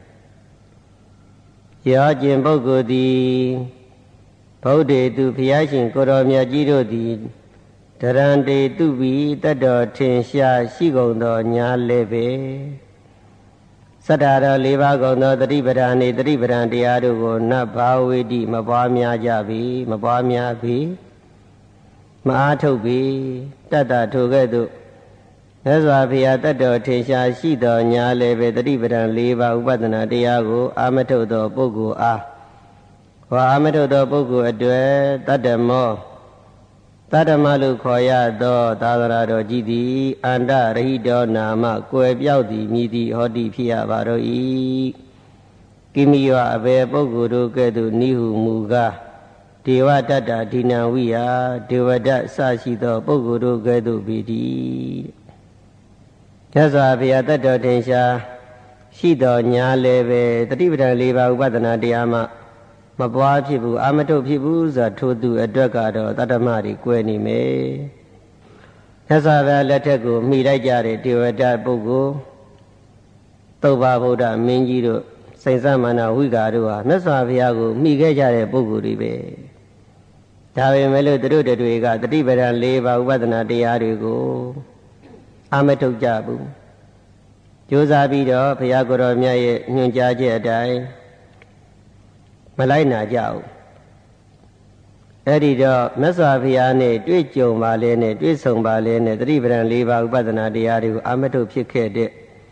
ယောကျင်ပုဂ္ဂိုလ်သည်ဗုဒ္ဓေတုဘုရားရှင်ကိုရောမြတ်ကြီးတို့သည်တရန္တေတုပိတတ္တောထင်ရှားရှိကုန်သောညာလည်းပဲစတ္တာတော်၄ပါးကုန်သောတတိပဒံနေတတိပဒံတရားတို့ကိုနတ်ဘာဝိတိမပွားများကြပြီမပွားများပြီမအားထုတ်ပြီတတ္တထိုကဲ့သို့မြတ်စွာဘုရားတတ်တော်ထင်ရှားရှိတော်ညာလည်းပဲတတိပဒံ၄ပါးဥပဒနာတရားကိုအာမထုတ်သောပုဂ္ဂိုလ်အားဟောအာမထုတ်သောပုဂ္ဂိုလ်အတွေ့တတ္တမောတတ္တမလို့ခေါ်ရသောသာသနာတော်ကြီးသည်အန္တရဟိတောနာမကွယ်ပြောက်သည်မြည်သည်ဟောတိဖြစ်ရပါတော့၏ကိမိယအဘေပုဂ္ဂိုလ်တို့ကဲ့သို့နိဟုမူကားဒေဝတတ္တဒိဏဝိယဒေဝဒစရှိသောပုဂ္ဂိုလ်တို့ကဲ့သို့ပေတည်းမြတ်စွာဘုရားတတ်တော်ထင်ရှားရှိတော်ညာလည်းပဲတတိပဒံ၄ပါးဥပဒနာတရားမှမပွားဖြစ်ဘူးအာမထုတ်ဖြစ်ဘူးဆိုထိုသူအတွက်ကတော့တတ္တမတွေကွဲနေမယ်မြတ်စွာဘုရားလက်ထက်ကိုမိလိုက်ကြတဲ့ဒေဝဒပုဂ္ဂိုလ်သုဘဗုဒ္ဓမင်းကြီးတို့စိန်သမဏဝိကာတို့ဟာမြတ်စွာဘုရားကိုမိခဲ့ကြတဲ့ပုဂ္ဂိုလ်တွေပဲဒါပေမဲ့လို့သူတို့တွေကတတိပဒံ၄ပါးဥပဒနာတရားတွေကိုအာမထုတ်ကြဘူးကြိုးစားပြီးတော့ဘုရားကိုယ်တော်မြတ်ရဲ့ညွှန်ကြားချက်အတိုင်းမလိုက်နာကြဘူးအဲ့ဒီတော့မြတ်စွာဘုရားနဲ့တွေ့ကြုံပါလေနဲ့တွေ့ဆုံပါလေနဲ့တတိပဒံ၄ပါးဥပဒနာတရားတွေကိုအာမထုတ်ဖြစ်ခဲ့တဲ့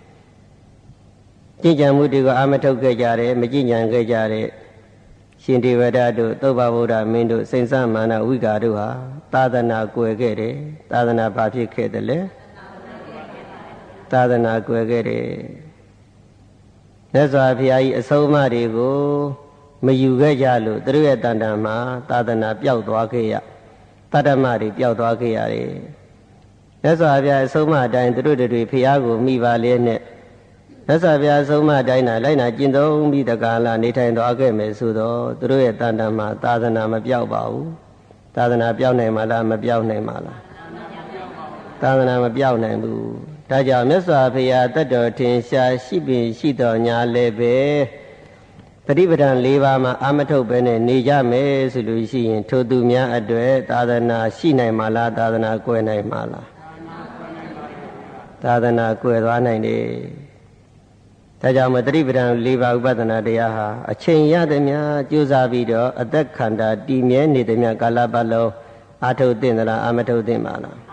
ကြည်ကြံမှုတွေကိုအာမထုတ်ခဲ့ကြတယ်မကြည်ညံခဲ့ကြတဲ့ရှင်ဒေဝဒတို့သုဘဗုဒ္ဓမင်းတို့စိန်သမဏဝိကာတို့ဟာသာသနာကွယ်ခဲ့တယ်သာသနာဘာဖြစ်ခဲ့တယ်လဲသာသနာကွယ်ခဲ့တယ်မြတ်စွာဘုရားကြီးအဆုံးအမတွေကိုမယူခဲ့ကြလို့သူတို့ရဲ့တန်တန်မှာသာသနာပျောက်သွားခဲ့ရတတ္တမတွေပျောက်သွားခဲ့ရတယ်မြတ်စွာဘုရားအဆုံးအမအတိုင်းသူတို့တွေဘုရားကိုမိပါလေနဲ့မြတ်စွာဘုရားအဆုံးအမအတိုင်းနာလိုက်နာကျင့်သုံးပြီးတက္ကလာနေထိုင်သွားခဲ့မယ်ဆိုတော့သူတို့ရဲ့တန်တန်မှာသာသနာမပျောက်ပါဘူးသာသနာပျောက်နိုင်မှာလားမပျောက်နိုင်မှာလားသာသနာမပျောက်နိုင်ဘူးဒါကြောင့်မြတ်စွာဘုရားတတ်တော်ထင်ရှားရှိပင်ရှိတော်ညာလည်းပဲတတိပဒံ၄ပါးမှာအာမထုတ်ပဲနဲ့နေကြမယ်ဆိုလို့ရှိရင်ထိုသူများအတွေ့သာသနာရှိနိုင်မှာလားသာသနာကွယ်နိုင်မှာလားသာသနာကွယ်သွားနိုင်တယ်ဒါကြောင့်မတတိပဒံ၄ပါးဥပဒနာတရားဟာအချိန်ရသည်များကြိုးစားပြီးတော့အသက်ခန္ဓာတည်မြဲနေသည်များကာလပတ်လုံးအာထုတ်သင့်သလားအာမထုတ်သင့်ပါလား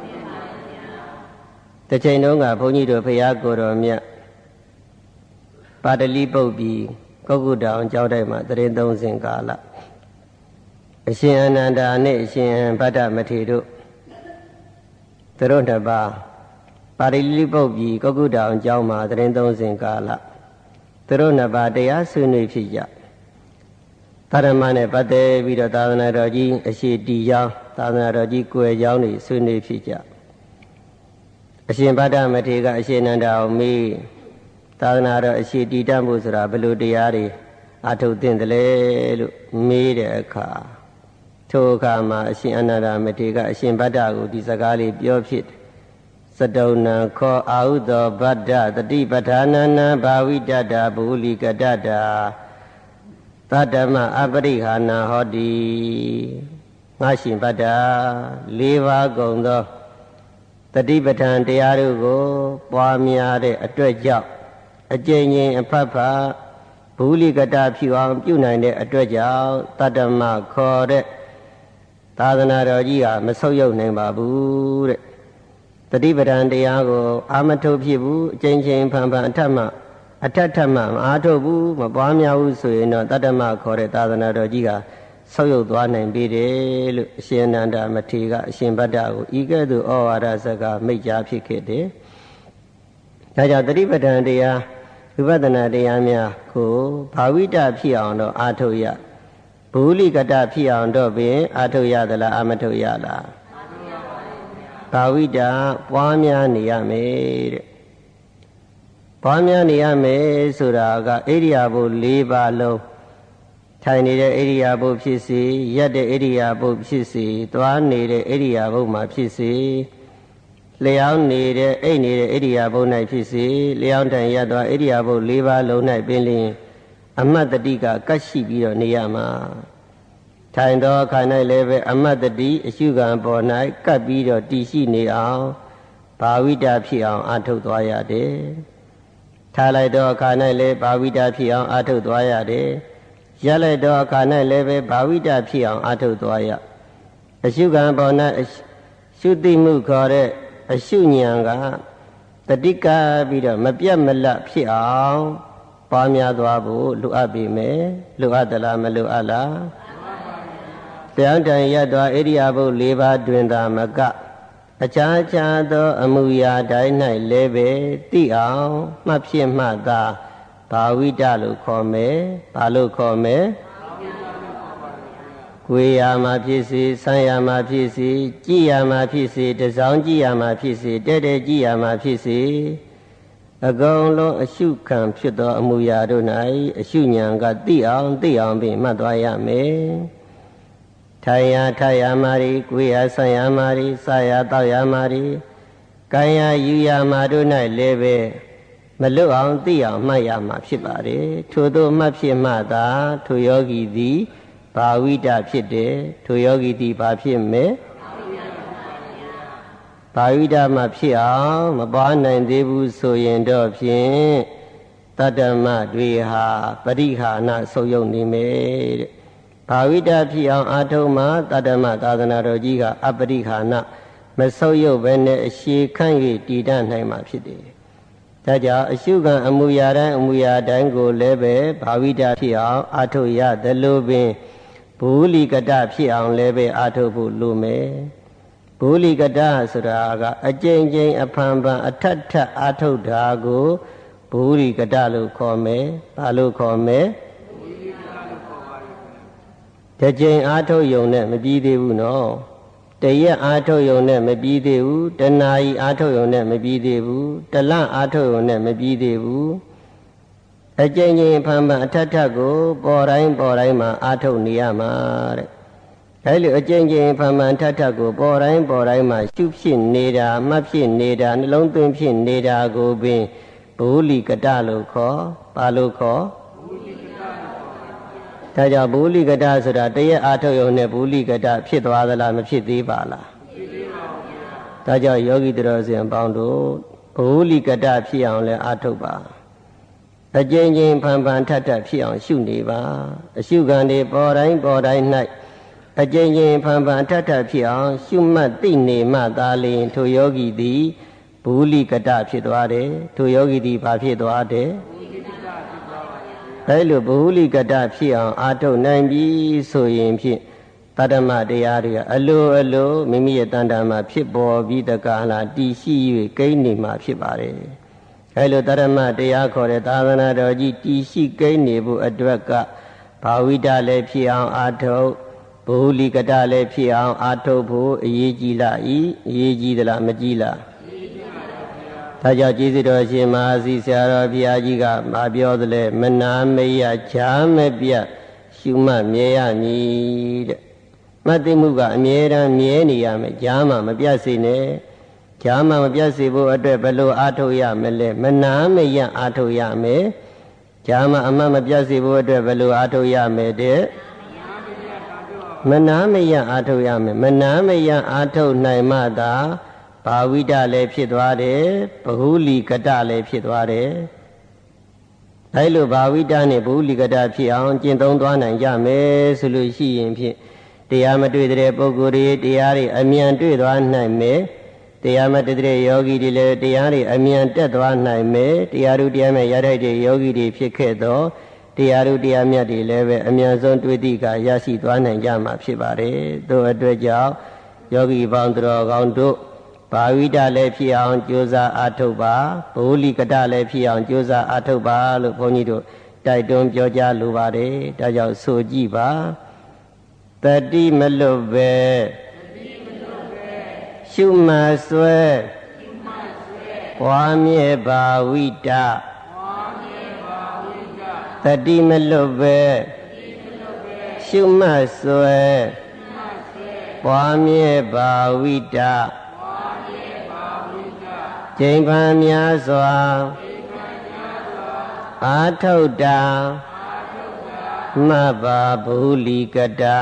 တစ်ချိန်တုန်းကဘုန်းကြီးတို့ဘုရားကိုယ်တော်မြတ်ပါတလိပုတ်ပြီးကုက္ကုတောင်ကျောင်းတိုက်မှာတရင်သုံးစဉ်ကာလအရှင်အနန္ဒာနဲ့အရှင်ဗတ္တမထေရတို့သူတို့နှစ်ပါးပါတလိပုတ်ပြီးကုက္ကုတောင်ကျောင်းမှာတရင်သုံးစဉ်ကာလသူတို့နှစ်ပါးတရားဆွေးနွေးဖြစ်ကြသာဓမ္မနဲ့ပတ်သက်ပြီးတော့သာသနာတော်ကြီးအရှိတီကြောင်းသာသနာတော်ကြီးကွယ်ကြောင်းတွေဆွေးနွေးဖြစ်ကြအရှင်ဗတ္တမထေရကအရှင်အနန္ဒာကိုမေးသာသနာတော်အရှိတည်တတ်မှုဆိုတာဘယ်လိုတရားတွေအထုတ်သင့်တယ်လဲလို့မေးတဲ့အခါထိုအခါမှာအရှင်အနန္ဒာမထေရကအရှင်ဗတ္တကိုဒီစကားလေးပြောဖြစ်စတုဏံခောအာဟုသောဗတ္တတတိပဋ္ဌာနနာဘာဝိတတ္တာဘူလိကတ္တာသတ္တမအပရိဟာနာဟောတိငါရှင်ဗတ္တ၄ပါးကုန်သောတတိပဋ္ဌာန်တရားတို့ကိုပွားများတဲ့အတွက်ကြောင့်အကျဉ်းချင်းအဖတ်ဖတ်ဘူလိကတဖြစ်အောင်ပြုနိုင်တဲ့အတွက်ကြောင့်တတ္တမခေါ်တဲ့သာသနာတော်ကြီးဟာမဆုတ်ယုတ်နိုင်ပါဘူးတဲ့တတိပဋ္ဌာန်တရားကိုအာမထုတ်ဖြစ်ဘူးအကျဉ်းချင်းဖန်ဖန်အထက်မှအထက်ထက်မှမအားထုတ်ဘူးမပွားများဘူးဆိုရင်တော့တတ္တမခေါ်တဲ့သာသနာတော်ကြီးကဆုတ်ယုတ်သွားနိုင်ပြီတယ်လို့အရှင်အနန္ဒာမထေရကအရှင်ဗတ္တကိုဤကဲ့သို့ဩဝါဒစကားမိန့်ကြားဖြစ်ခဲ့တယ်ဒါကြောင့်တတိပဋ္ဌာန်တရားဝိပဿနာတရားများကိုဘာဝိတဖြစ်အောင်တော့အာထုတ်ရဘူလိကတဖြစ်အောင်တော့ပင်အာထုတ်ရသလားအာမထုတ်ရလားဘာဝိတပွားများနေရမယ်တဲ့ပွားများနေရမယ်ဆိုတာကဣရိယာပု၄ပါးလုံးထိုင်နေတဲ့ဣရိယာပုဖြစ်စေရက်တဲ့ဣရိယာပုဖြစ်စေသွားနေတဲ့ဣရိယာပုမှာဖြစ်စေလျောင်းနေတဲ့အိတ်နေတဲ့ဣရိယာပု၌ဖြစ်စေလျောင်းတန်ရသွားဣရိယာပု၄ပါးလုံး၌ပင်လျင်အမတ်တတိကကတ်ရှိပြီးတော့နေရမှာထိုင်သောအခါ၌လည်းပဲအမတ်တတိအရှုခံပေါ်၌ကပ်ပြီးတော့တည်ရှိနေအောင်ဘာဝိတဖြစ်အောင်အထုတ်သွားရတယ်ထားလိုက်တော့အခါ၌လည်းဘာဝိတဖြစ်အောင်အာထုတ်သွားရတယ်ရက်လိုက်တော့အခါ၌လည်းပဲဘာဝိတဖြစ်အောင်အာထုတ်သွားရအရှုခံပေါ်၌ရှုသိမှုခေါ်တဲ့အရှုဉာဏ်ကတတိကပြီးတော့မပြတ်မလတ်ဖြစ်အောင်ပွားများသွားဖို့လိုအပ်ပြီမယ်လိုအပ်သလားမလိုအပ်လားတရားတန်ရသွားဣရိယာပု၄ပါးတွင်သာမကအခြားခြားသောအမှုရာတိုင်း၌လည်းပဲသိအောင်မှတ်ဖြစ်မှသာဘာဝိတလို့ခေါ်မယ်ဘာလို့ခေါ်မယ်ကိုယ်ရာမှာဖြစ်စေဆံရာမှာဖြစ်စေကြည်ရာမှာဖြစ်စေတစောင်းကြည်ရာမှာဖြစ်စေတဲ့တဲ့ကြည်ရာမှာဖြစ်စေအကုန်လုံးအရှုခံဖြစ်သောအမှုရာတို့၌အရှုဉာဏ်ကသိအောင်သိအောင်ပြင်မှတ်သွားရမယ်ထိုင်ရာထိုင်ရာမှာရီကိုယ်ရာဆံရာမှာရီစာရာတောက်ရာမှာရီကာယယူရာမှာတို့၌လည်းပဲမလွတ်အောင်သိအောင်မှတ်ရမှာဖြစ်ပါတယ်ထို့သောမှတ်ဖြစ်မှသာထိုယောဂီသည်ဘာဝိတဖြစ်တယ်ထိုယောဂီသည်ဘာဖြစ်မယ်ဘာဝိတမှဖြစ်အောင်မပွားနိုင်သေးဘူးဆိုရင်တော့ဖြင့်တတ္တမတွေဟာပရိဟာဏဆုပ်ယုပ်နေမယ်တဲ့ဘာဝိတဖြစ်အောင်အာထုံမှာတတ္တမသာသနာတော်ကြီးကအပရိဟာဏမဆုပ်ယုပ်ဘဲနဲ့အရှိခန့်၍တည်တတ်နိုင်မှာဖြစ်တယ်ဒါကြောင့်အရှုခံအမှုရာတိုင်းအမှုရာတိုင်းကိုလည်းပဲဘာဝိတဖြစ်အောင်အာထုရသလိုပင်ဘူလိကတဖြစ်အောင်လည်းပဲအာထုဖို့လိုမယ်ဘူလိကတဆိုတာကအကျဉ်းချင်းအဖန်ဖန်အထက်ထက်အာထုတာကိုဘူလိကတလို့ခေါ်မယ်ဘာလို့ခေါ်မယ်တကြိမ်အာထုယုံနဲ့မပြီးသေးဘူးနော်တရက်အာထုယုံနဲ့မပြီးသေးဘူးတနာရီအာထုယုံနဲ့မပြီးသေးဘူးတလအာထုယုံနဲ့မပြီးသေးဘူးအကျဉ်းချင်းဖန်ဖန်အထက်ထက်ကိုပေါ်တိုင်းပေါ်တိုင်းမှာအာထုနေရမှာတဲ့အဲလိုအကျဉ်းချင်းဖန်ဖန်ထက်ထက်ကိုပေါ်တိုင်းပေါ်တိုင်းမှာရှုဖြစ်နေတာမှတ်ဖြစ်နေတာနှလုံးသွင်းဖြစ်နေတာကိုပင်ဘူလိကတလို့ခေါ်ဘာလို့ခေါ်ဒါကြောင့်ဘူလိကတဆိုတာတရက်အာထုယုံနဲ့ဘူလိကတဖြစ်သွားသလားမဖြစ်သေးပါလားဖြစ်သေးပါဘူးဗျာဒါကြောင့်ယောဂီတော်စင်ပေါင်းတို့ဘူလိကတဖြစ်အောင်လဲအာထုပါအကျဉ်းချင်းဖန်ဖန်ထပ်ထပ်ဖြစ်အောင်ရှုနေပါအရှုခံတွေပေါ်တိုင်းပေါ်တိုင်း၌အကျဉ်းချင်းဖန်ဖန်ထပ်ထပ်ဖြစ်အောင်ရှုမှတ်သိနေမှသာလျှင်ထိုယောဂီသည်ဘူလိကတဖြစ်သွားတယ်ထိုယောဂီသည်ဘာဖြစ်သွားတယ်အဲလိုဘူလိကတဖြစ်အောင်အာထုတ်နိုင်ပြီဆိုရင်ဖြင့်တတ္တမတရားတွေကအလိုအလိုမိမိရဲ့တန်တာမှာဖြစ်ပေါ်ပြီးတကလားတည်ရှိ၍ကိန်းနေမှာဖြစ်ပါတယ်အဲလိုတတ္တမတရားခေါ်တဲ့သာသနာတော်ကြီးတည်ရှိကိန်းနေဖို့အတွက်ကဘာဝိတလည်းဖြစ်အောင်အာထုတ်ဘူလိကတလည်းဖြစ်အောင်အာထုတ်ဖို့အရေးကြီးလားဤအရေးကြီးသလားမကြီးလားဒါကြောင့်ကျေးဇူးတော်ရှင်မဟာစီဆရာတော်ဘုရားကြီးကမပြောသလဲမနာမရချာမပြတ်ရှုမှတ်မြဲရမည်တဲ့မှတ်သိမှုကအမြဲတမ်းမြဲနေရမယ်ကြားမှမပြတ်စေနဲ့ကြားမှမပြတ်စေဖို့အတွက်ဘယ်လိုအားထုတ်ရမလဲမနာမရအားထုတ်ရမယ်ကြားမှအမှတ်မပြတ်စေဖို့အတွက်ဘယ်လိုအားထုတ်ရမယ်တဲ့မနာမရအားထုတ်ရမယ်မနာမရအားထုတ်နိုင်မှသာဘာဝိတလည်းဖြစ်သွားတယ်ဘဟုလိကတလည်းဖြစ်သွားတယ်အဲလိုဘာဝိတနဲ့ဘဟုလိကတဖြစ်အောင်ကျင့်သုံးသွားနိုင်ကြမယ်ဆိုလို့ရှိရင်ဖြင့်တရားမတွေ့တဲ့ပုဂ္ဂိုလ်တွေတရားတွေအမြန်တွေ့သွားနိုင်မယ်တရားမတွေ့တဲ့ယောဂီတွေလည်းတရားတွေအမြန်တက်သွားနိုင်မယ်တရားတို့တရားမဲ့ရထိုက်တဲ့ယောဂီတွေဖြစ်ခဲ့တော့တရားတို့တရားမြတ်တွေလည်းပဲအမြန်ဆုံးတွေ့သည့်ကရရှိသွားနိုင်ကြမှာဖြစ်ပါတယ်သို့အတွက်ကြောင့်ယောဂီပေါင်းတော်ကောင်းတို့ဘာဝိတလည်းဖြစ်အောင်ကြိုးစားအားထုတ်ပါဘုလိကတလည်းဖြစ်အောင်ကြိုးစားအားထုတ်ပါလို့ဘုန်းကြီးတို့တိုက်တွန်းပြောကြားလိုပါတယ်ဒါကြောင့်ဆိုကြည့်ပါတတိမလွတ်ပဲရှုမှတ်စွဲပွားမြဲဘာဝိတတတိမလွတ်ပဲရှုမှတ်စွဲပွားမြဲဘာဝိတကျိန်ဖန်များစွာအာထုတ်တာမဘာဘူလိကတာ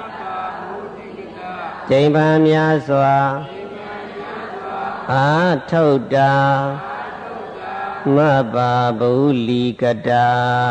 ကျိန်ဖန်များစွာအာထုတ်တာမမပါဘူလီကတာ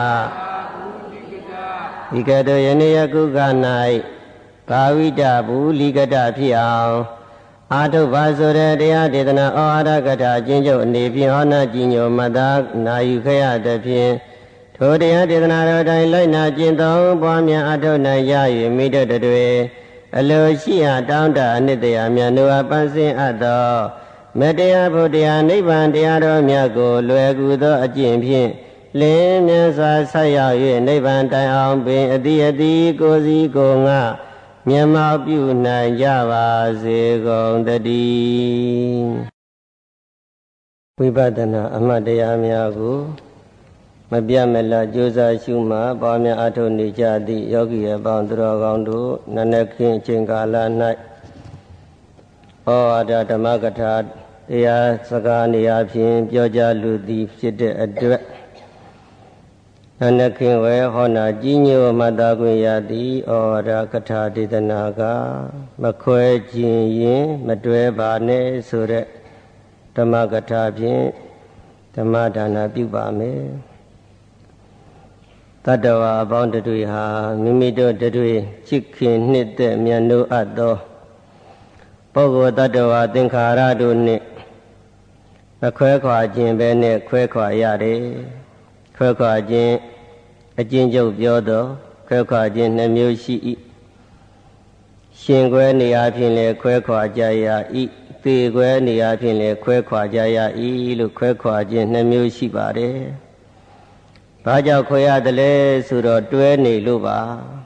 ဒီကတောယနေ့ယခုက၌ဘာဝိတဘူလီကတာဖြစ်အောင်အာထုပါဆိုတဲ့တရားဒေသနာဩဝါဒကထာအကျဉ်းချုပ်အနေဖြင့်ဟောနာကြည်ညိုမှတ်သားနာယူခဲ့ရတဲ့ဖြင့်ထိုတရားဒေသနာတော်တိုင်းလိုက်နာကျင့်သုံးပွားများအထောက်နိုင်ရ၍မိတ္တတွေအလိုရှိရာတောင်းတအနှစ်တရားများတို့အပန်းစင်အပ်သောမတရားဘုရားနိဗ္ဗာန်တရားတော်များကိုလွယ်ကူသောအကျင့်ဖြင့်လင်းမြစွာဆက်ရောက်၍နိဗ္ဗာန်တိုင်အောင်ပင်အတိအတိကိုယ်စီကိုယ်ငါမျက်မှောက်ပြုနိုင်ကြပါစေကုန်သတည်းဝိပဿနာအမှတ်တရားများကိုမပြတ်မလတ်ကြိုးစားရှုမှပေါင်းများအထုနေကြသည့်ယောဂီအပေါင်းသူတော်ကောင်းတို့နနက်ခင်းအချိန်ကာလ၌ဩဝါဒဓမ္မကထာတရားစကားနေရာဖြင့်ပြောကြားလူသည်ဖြစ်တဲ့အတွက်နနက်ခင်းဝဲဟောနာကြီးညိုမှတ်သားခွင့်ရသည်ဩဝါဒကထာဒေသနာကမခွဲခြင်းရင်မတွဲပါနဲ့ဆိုတဲ့ဓမ္မကထာဖြင့်ဓမ္မဒါနပြုပါမယ်တတ္တဝါအပေါင်းတို့ဟာမိမိတို့တို့ချစ်ခင်နှစ်သက်မြတ်နိုးအပ်သောပုဂ္ဂိုလ်တ attva သင်္ခါရတို့နှင့်မခွဲခွာခြင်းပဲနဲ့ခွဲခွာရတယ်ခွဲခွာခြင်းအကျဉ်းချုပ်ပြောတော့ခွဲခွာခြင်းနှမျိုးရှိ၏ရှင်ခွဲနေရာဖြင့်လည်းခွဲခွာကြရ၏သေခွဲနေရာဖြင့်လည်းခွဲခွာကြရ၏လို့ခွဲခွာခြင်းနှမျိုးရှိပါတယ်ဘာကြောင့်ခွဲရတယ်လဲဆိုတော့တွဲနေလို့ပါ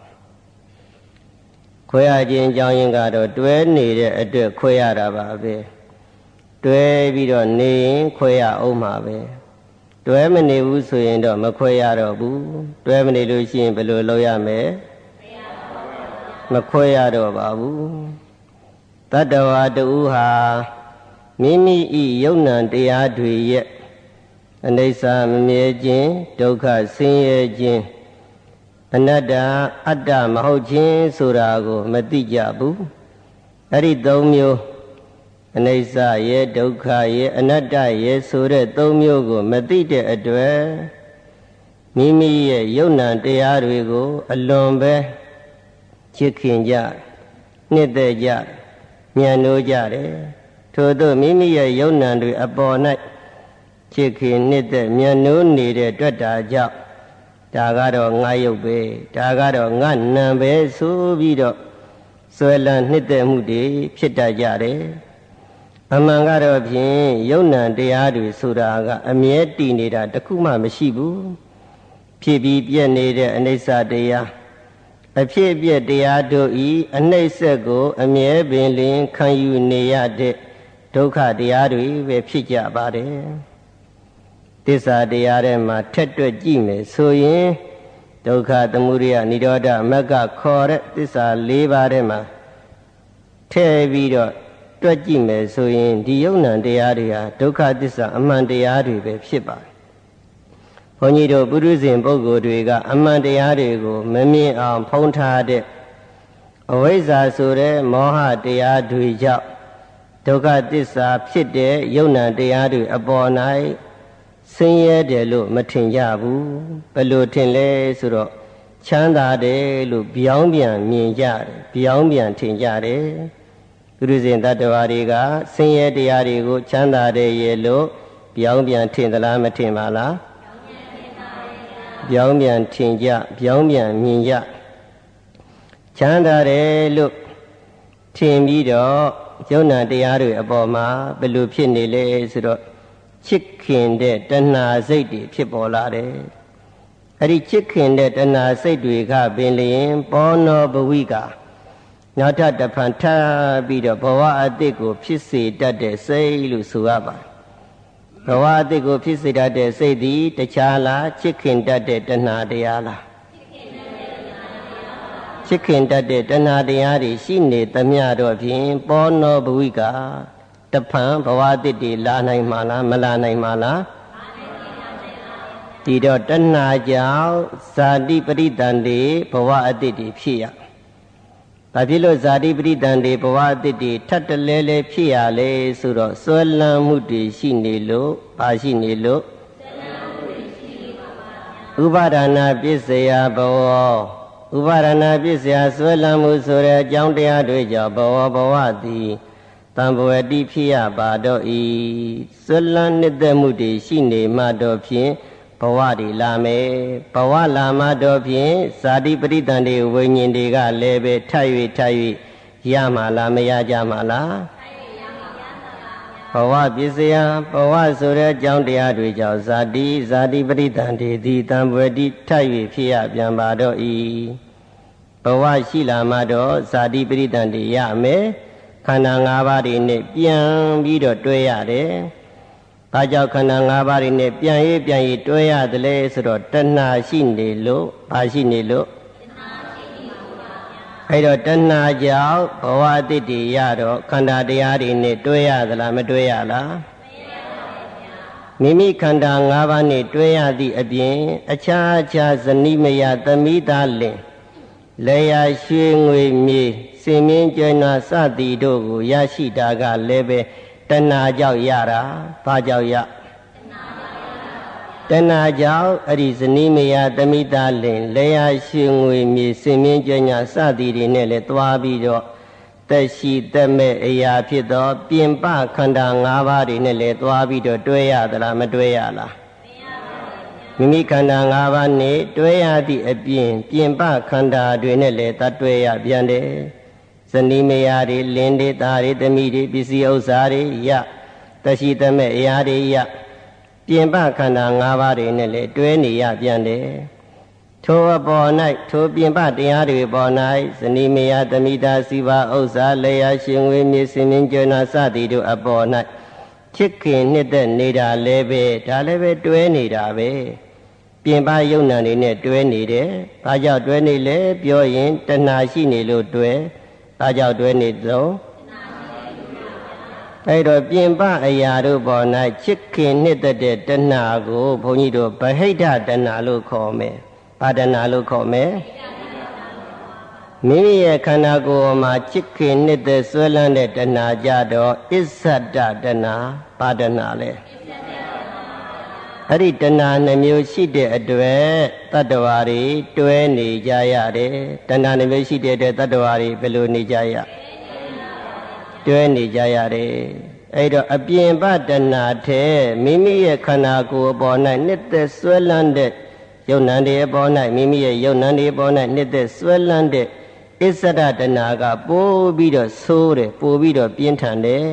ခွဲရခြင်းအကြောင်းရင်းကတော့တွဲနေတဲ့အတွက်ခွဲရတာပါပဲတွဲပြီးတော့နေရင်ခွဲရအောင်မှာပဲတွဲမနေဘူးဆိုရင်တော့မခွဲရတော့ဘူးတွဲမနေလို့ရှိရင်ဘယ်လိုလုပ်ရမလဲမခွဲရတော့ပါဘူးတတ္တဝါတူဟာမိမိဤယုံ nant တရားတွေရဲ့အနိစ္စမမြဲခြင်းဒုက္ခဆင်းရဲခြင်းအနတ္တအတ္တမဟုတ်ခြင်းဆိုတာကိုမသိကြဘူးအဲ့ဒီသုံးမျိုးအနိစ္စရဲ့ဒုက္ခရဲ့အနတ္တရဲ့ဆိုတဲ့သုံးမျိုးကိုမသိတဲ့အတွက်မိမိရဲ့ယုံ nant တရားတွေကိုအလွန်ပဲချစ်ခင်ကြနှစ်သက်ကြမြတ်နိုးကြတယ်ထို့သောမိမိရဲ့ယုံ nant တွေအပေါ်၌ချစ်ခင်နှစ်သက်မြတ်နိုးနေတဲ့တွေ့တာကြောင့်ဒါကတော့ငါယုတ်ပဲဒါကတော့ငါနံပဲဆိုပြီးတော့ဆွဲလန်းနှစ်သက်မှုတွေဖြစ်တတ်ကြတယ်အမှန်ကတော့ဖြင့်ယုံ nant တရားတွေဆိုတာကအမြဲတည်နေတာတခုမှမရှိဘူးဖြစ်ပြီးပြည့်နေတဲ့အနိစ္စတရားအဖြစ်အပျက်တရားတို့ဤအနှိမ့်ဆက်ကိုအမြဲပင်လင်ခံယူနေရတဲ့ဒုက္ခတရားတွေပဲဖြစ်ကြပါတယ်သစ္စာတရားထဲမှာထက်တွက်ကြည့်မယ်ဆိုရင်ဒုက္ခသမုဒယနိရောဓမဂ္ဂခေါ်တဲ့သစ္စာ၄ပါးထဲမှာထည့်ပြီးတော့တွက်ကြည့်မယ်ဆိုရင်ဒီယုံ nant တရားတွေဟာဒုက္ခသစ္စာအမှန်တရားတွေပဲဖြစ်ပါတယ်ဘုန်းကြီးတို့ပုရုဇဉ်ပုဂ္ဂိုလ်တွေကအမှန်တရားတွေကိုမမြင်အောင်ဖုံးထားတဲ့အဝိဇ္ဇာဆိုတဲ့မောဟတရားတွေကြောင့်ဒုက္ခသစ္စာဖြစ်တဲ့ယုံ nant တရားတွေအပေါ်၌ဆင်းရဲတယ်လို့မထင်ကြဘူးဘယ်လိုထင်လဲဆိုတော့ချမ်းသာတယ်လို့ပြောင်းပြန်မြင်ကြတယ်ပြောင်းပြန်ထင်ကြတယ်ပုရုဇဉ်တ attva တွေကဆင်းရဲတရားတွေကိုချမ်းသာတယ်ရဲ့လို့ပြောင်းပြန်ထင်သလားမထင်ပါလားပြောင်းပြန်ထင်ကြပြောင်းပြန်မြင်ကြချမ်းသာတယ်လို့ထင်ပြီးတော့ယုံ nant တရားတွေအပေါ်မှာဘယ်လိုဖြစ်နေလဲဆိုတော့ချစ်ခင်တဲ့တဏှာစိတ်တွေဖြစ်ပေါ်လာတယ်အဲ့ဒီချစ်ခင်တဲ့တဏှာစိတ်တွေကပင်လျင်ပောနောဘဝိကနောက်ထပ်တစ်ဖန်ထပ်ပြီးတော့ဘဝအတိတ်ကိုဖြစ်စေတတ်တဲ့စိတ်လို့ဆိုရပါတယ်ဘဝအတိတ်ကိုဖြစ်စေတတ်တဲ့စိတ်သည်တခြားလားချစ်ခင်တတ်တဲ့တဏှာတရားလားချစ်ခင်တတ်တဲ့တဏှာတရားတွေရှိနေသမျှတော့ဖြင့်ပောနောဘဝိကတဖန်ဘဝအတိတ်တွေလာနိုင်မှာလားမလာနိုင်မှာလားဒီတော့တဏှာကြောင့်ဇာတိပရိသန္တိဘဝအတိတ်တွေဖြစ်ရဘာဖြစ်လို့ဇာတိပရိသန္တိဘဝအတိတ်တွေထပ်တလဲလဲဖြစ်ရလဲဆိုတော့စွဲလန်းမှုတွေရှိနေလို့ဘာရှိနေလို့ဥပါဒနာပစ္စယဘဝဥပါဒနာပစ္စယဆွဲလန်းမှုဆိုတဲ့အကြောင်းတရားတွေကြောင့်ဘဝဘဝသည်တံဘဝတိဖြစ်ရပါတော့ဤဆွဲလန်းနှစ်သက်မှုတွေရှိနေမှတော့ဖြင့်ဘဝတွေလာမယ်ဘဝလာမှတော့ဖြင့်ဇာတိပရိသန္တိဝိညာဉ်တွေကလည်းပဲထပ်၍ထပ်၍ရမှာလားမရကြမှာလားဘဝပစ္စယဘဝဆိုတဲ့အကြောင်းတရားတွေကြောင့်ဇာတိဇာတိပရိသန္တိသည်တံဘဝတိထပ်၍ဖြစ်ရပြန်ပါတော့ဤဘဝရှိလာမှတော့ဇာတိပရိသန္တိရမယ်ခန္ဓာ၅ပါးတွေနဲ့ပြန်ပြီးတော့တွဲရတယ်။ဘာကြောင့်ခန္ဓာ၅ပါးတွေနဲ့ပြန်ရေးပြန်ရေးတွဲရတယ်လဲဆိုတော့တဏှာရှိနေလို့ဘာရှိနေလို့အဲ့တော့တဏှာကြောင့်ဘဝအတ္တိတွေရတော့ခန္ဓာတရားတွေနဲ့တွဲရသလားမတွဲရလားမိမိခန္ဓာ၅ပါးနဲ့တွဲရသည့်အပြင်အခြားအခြားဇနိမယသမီးသားလင်လေယာရွှေငွေမြေစင်မြင့်ကျွမ်းနာစသည်တို့ကိုရရှိတာကလည်းပဲတဏှာကြောင့်ရတာဘာကြောင့်ရတဏှာကြောင့်အဲ့ဒီဇနီးမယားသမိသားလင်လေယာရွှေငွေမြေစင်မြင့်ကျွမ်းနာစသည်တွေနဲ့လည်းသွားပြီးတော့သက်ရှိသက်မဲ့အရာဖြစ်သောပြင်ပခန္ဓာ၅ပါးတွေနဲ့လည်းသွားပြီးတော့တွဲရသလားမတွဲရလားမိမိခန္ဓာ၅ပါးနဲ့တွဲရသည့်အပြင်ပြင်ပခန္ဓာတွေနဲ့လည်းသတ်တွဲရပြန်တယ်ဇနီးမယားတွေလင်းတွေသားတွေသမီးတွေပစ္စည်းဥစ္စာတွေရသက်ရှိသက်မဲ့အရာတွေရပြင်ပခန္ဓာ၅ပါးတွေနဲ့လည်းတွဲနေရပြန်တယ်ထိုအပေါ်၌ထိုပြင်ပတရားတွေပေါ်၌ဇနီးမယားသမီးသားစီပါဥစ္စာလေယာရှင်ငွေမြေစင်မြင့်ကျွမ်းနာစသည်တို့အပေါ်၌ချစ်ခင်နှစ်သက်နေတာလည်းပဲဒါလည်းပဲတွဲနေတာပဲပြင်ပယုံနာတွေနဲ့တွဲနေတယ်။ဘာကြောင့်တွဲနေလဲပြောရင်တဏှာရှိနေလို့တွဲ။ဘာကြောင့်တွဲနေတော့အဲ့တော့ပြင်ပအရာတို့ပေါ်၌ချစ်ခင်နှစ်သက်တဲ့တဏှာကိုဘုန်းကြီးတို့ဗဟိတတဏှာလို့ခေါ်မယ်။ဘာတဏှာလို့ခေါ်မယ်။မိမိရဲ့ခန္ဓာကိုယ်မှာချစ်ခင်နှစ်သက်ဆွဲလန်းတဲ့တဏှာကြတော့အစ္ဆဒတဏှာဘာတဏှာလဲ။အဲ့ဒီတဏှာနှမျိုးရှိတဲ့အတွက်တတ္တဝါတွေတွဲနေကြရတယ်တဏှာနှမျိုးရှိတဲ့အတွက်တတ္တဝါတွေဘယ်လိုနေကြရတွဲနေကြရတယ်အဲ့တော့အပြင်ပတဏှာထဲမိမိရဲ့ခန္ဓာကိုယ်အပေါ်၌နှစ်သက်ဆွဲလန်းတဲ့ယုံနံတွေအပေါ်၌မိမိရဲ့ယုံနံတွေအပေါ်၌နှစ်သက်ဆွဲလန်းတဲ့အစ္ဆဒတဏှာကပိုးပြီးတော့ဆိုးတယ်ပိုးပြီးတော့ပြင်းထန်တယ်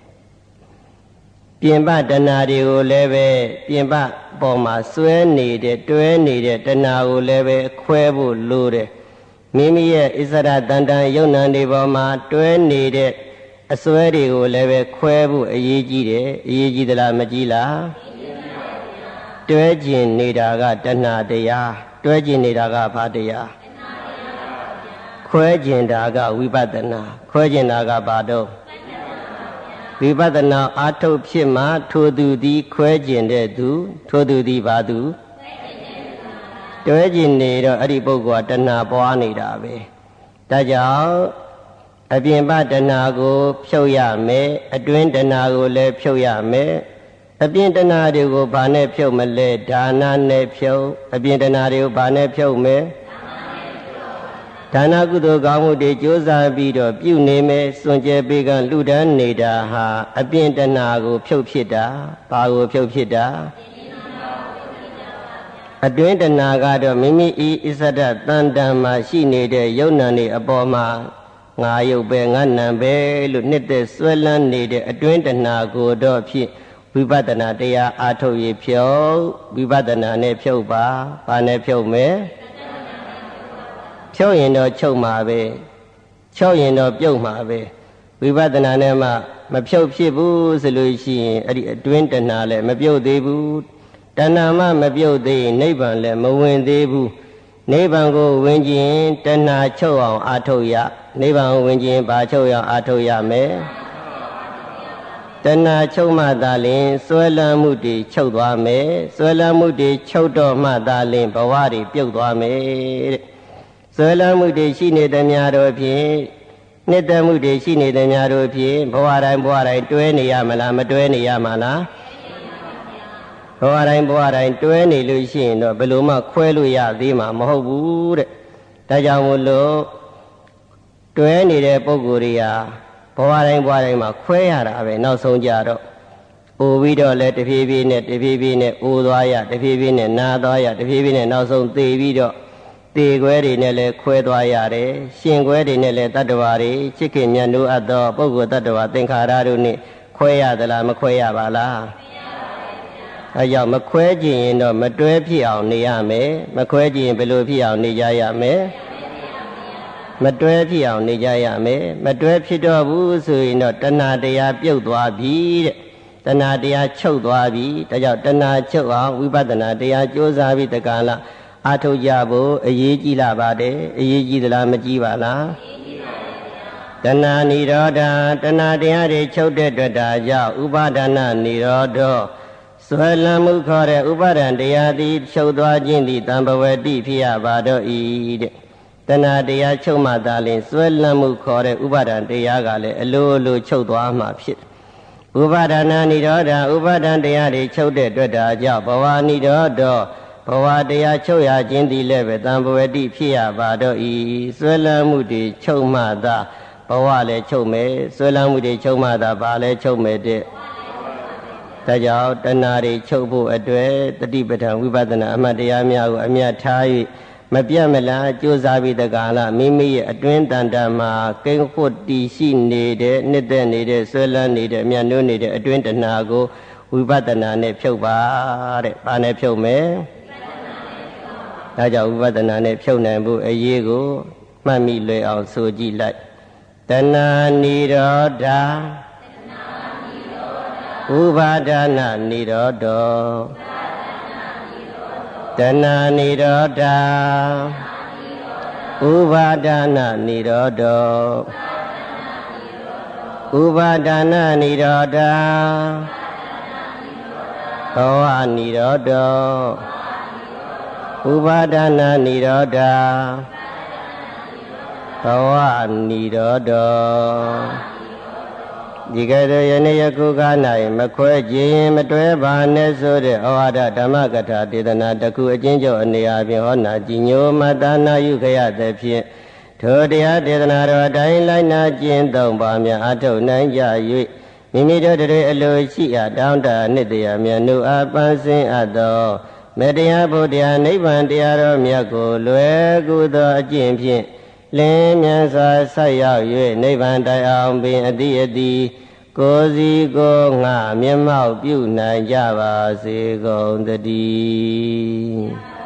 ပြင်ပတဏှာတွေကိုလည်းပဲပြင်ပပေါ်မှာစွဲနေတဲ့တွဲနေတဲ့တဏှာကိုလည်းပဲခွဲဖို့လိုတယ်မိမိရဲ့အစ္ဆဒတန်တန်ယုံနံတွေပေါ်မှာတွဲနေတဲ့အစွဲတွေကိုလည်းပဲခွဲဖို့အရေးကြီးတယ်အရေးကြီးသလားမကြီးလားတွဲကျင်နေတာကတဏှာတရားတွဲကျင်နေတာကဘာတရားခွဲကျင်တာကဝိပဿနာခွဲကျင်တာကဘာတော့ဝိပဿနာအာထုတ်ဖြစ်မှထိုသူသည်ခွဲကျင်တဲ့သူထိုသူသည်ဘာသူတွဲကျင်နေတော့အဲ့ဒီပုဂ္ဂိုလ်ကတဏှာပွားနေတာပဲဒါကြောင့်အပြင်ပတဏှာကိုဖြုတ်ရမယ်အတွင်းတဏှာကိုလည်းဖြုတ်ရမယ်အပြင်တဏှာတွေကိုဘာနဲ့ဖြုတ်မလဲဒါနနဲ့ဖြုတ်အပြင်တဏှာတွေကိုဘာနဲ့ဖြုတ်မယ်ဒါနကုသိုလ်ကောင်းမှုတွေကြိုးစားပြီးတော့ပြုနေမယ်စွန့်ကြဲပေးကလှူဒန်းနေတာဟာအပြင်တဏှာကိုဖြုတ်ဖြစ်တာဘာကိုဖြုတ်ဖြစ်တာအတွင်းတဏှာကတော့မိမိဤအစ္ဆဒတန်တန်မှာရှိနေတဲ့ယုံနံတွေအပေါ်မှာငါယုတ်ပဲငါနံပဲလို့နှစ်သက်ဆွဲလန်းနေတဲ့အတွင်းတဏှာကိုတော့ဖြစ်ဝိပဿနာတရားအားထုတ်ရဖြုတ်ဝိပဿနာနဲ့ဖြုတ်ပါဘာနဲ့ဖြုတ်မယ်ဖြုတ်ရင်တော့ချုပ်မှာပဲချုပ်ရင်တော့ပြုတ်မှာပဲဝိပဿနာနဲ့မှမဖြုတ်ဖြစ်ဘူးဆိုလို့ရှိရင်အဲ့ဒီအတွင်းတဏှာလည်းမပြုတ်သေးဘူးတဏှာမှမပြုတ်သေးနိဗ္ဗာန်လည်းမဝင်သေးဘူးနိဗ္ဗာန်ကိုဝင်ခြင်းတဏှာချုပ်အောင်အားထုတ်ရနိဗ္ဗာန်ကိုဝင်ခြင်းဘာချုပ်အောင်အားထုတ်ရမယ်တဏှာချုပ်မှသာလျှင်စွဲလန်းမှုတွေချုပ်သွားမယ်စွဲလန်းမှုတွေချုပ်တော့မှသာလျှင်ဘဝတွေပြုတ်သွားမယ်တဲ့ဆွဲလန်းမှုတွေရှိနေသမျှတို့ဖြင့်နှစ်သက်မှုတွေရှိနေသမျှတို့ဖြင့်ဘဝတိုင်းဘဝတိုင်းတွဲနေရမလားမတွဲနေရမှာလားဘဝတိုင်းဘဝတိုင်းတွဲနေလို့ရှိရင်တော့ဘယ်လိုမှခွဲလို့ရသေးမှာမဟုတ်ဘူးတဲ့ဒါကြောင့်မို့လို့တွဲနေတဲ့ပုဂ္ဂိုလ်တွေဟာဘဝတိုင်းဘဝတိုင်းမှာခွဲရတာပဲနောက်ဆုံးကြတော့အိုပြီးတော့လဲတဖြည်းဖြည်းနဲ့တဖြည်းဖြည်းနဲ့အိုသွားရတဖြည်းဖြည်းနဲ့နာသွားရတဖြည်းဖြည်းနဲ့နောက်ဆုံးသေပြီးတော့သေခွဲတွေနဲ့လည်းခွဲသွားရတယ်ရှင်ခွဲတွေနဲ့လည်းတတ္တဝါတွေချစ်ခင်မြတ်နိုးအပ်သောပုဂ္ဂိုလ်တတ္တဝါသင်္ခါရတို့နဲ့ခွဲရသလားမခွဲရပါလားအဲကြောင့်မခွဲကြည့်ရင်တော့မတွဲဖြစ်အောင်နေရမယ်မခွဲကြည့်ရင်ဘယ်လိုဖြစ်အောင်နေကြရမယ်မတွဲဖြစ်အောင်နေကြရမယ်မတွဲဖြစ်တော့ဘူးဆိုရင်တော့တဏှာတရားပြုတ်သွားပြီတဲ့တဏှာတရားချုပ်သွားပြီဒါကြောင့်တဏှာချုပ်အောင်ဝိပဿနာတရားကြိုးစားပြီးတက္ကလာအားထုတ်ကြဖို့အရေးကြီးလာပါတယ်အရေးကြီးသလားမကြီးပါလားတဏှာនិရောဓတဏှာတရားတွေချုပ်တဲ့အတွက်ဒါကြောင့်ဥပါဒနာនិရောဓဆွဲလန်းမှုခေါ်တဲ့ဥပါဒံတရားသည်ချုပ်သွားခြင်းသည်တံဘဝတိဖြစ်ရပါတော့၏တဲ့တဏှာတရားချုပ်မှသာလျှင်ဆွဲလန်းမှုခေါ်တဲ့ဥပါဒံတရားကလည်းအလိုလိုချုပ်သွားမှဖြစ်ဥပါဒနာនិရောဓဥပါဒံတရားတွေချုပ်တဲ့အတွက်ဒါကြောင့်ဘဝនិရောဓဘဝတရားချုပ်ရခြင်းသည်လည်းပဲတံဘဝတိဖြစ်ရပါတော့၏ဆွဲလန်းမှုတွေချုပ်မှသာဘဝလည်းချုပ်မယ်ဆွဲလန်းမှုတွေချုပ်မှသာဘာလည်းချုပ်မယ်တဲ့ဒါကြောင့်တဏှာတွေချုပ်ဖို့အတွက်တတိပဋ္ဌာန်ဝိပဿနာအမှတ်တရားများကိုအမြတ်ထား၍မပြတ်မလားကြိုးစားပြီးတက္ကလာမိမိရဲ့အတွင်းတန်တမှာကိန်းခွတ်တည်ရှိနေတဲ့နှစ်သက်နေတဲ့ဆွဲလန်းနေတဲ့အမြတ်နိုးနေတဲ့အတွင်းတဏှာကိုဝိပဿနာနဲ့ဖြုတ်ပါတဲ့။ဘာနဲ့ဖြုတ်မယ်။ဒါကြောင့်ဝိပဿနာနဲ့ဖြုတ်နိုင်ဖို့အရေးကိုမှတ်မိလွယ်အောင်ဆိုကြည့်လိုက်။တဏှာនិရောဓဥပါဒနာនិရောဓတဏှာនិရောဓဥပါဒနာនិရောဓဥပါဒနာនិရောဓဘဝនិရောဓဥပါဒနာនិရောဓဘဝនិရောဓဒီကဲ့သို့ယနေ့ယခုက၌မခွဲခြင်းမတွဲပါနဲ့ဆိုတဲ့ဩဝါဒဓမ္မကထာဒေသနာတစ်ခုအချင်းချုပ်အနေအချင်းဟောနာကြည်ညိုမတနာယုခရသဖြင့်ထိုတရားဒေသနာတော်အတိုင်းလိုက်နာကျင့်သုံးပါများအထုတ်နိုင်ကြ၍မိမိတို့တွေအလိုရှိအပ်တောင်းတနှစ်တရားမြတ်နုအားပန်းစင်အပ်သောမေတ္တရားဘုရားနိဗ္ဗာန်တရားတော်မြတ်ကိုလွယ်ကူသောအကျင့်ဖြင့်လင်းမြန်စွာဆက်ရောက်၍နိဗ္ဗာန်တိုင်အောင်ပင်အတိအတိကိုယ်စီကိုယ်ငါမျက်မှောက်ပြုနိုင်ကြပါစေကုန်သတည်း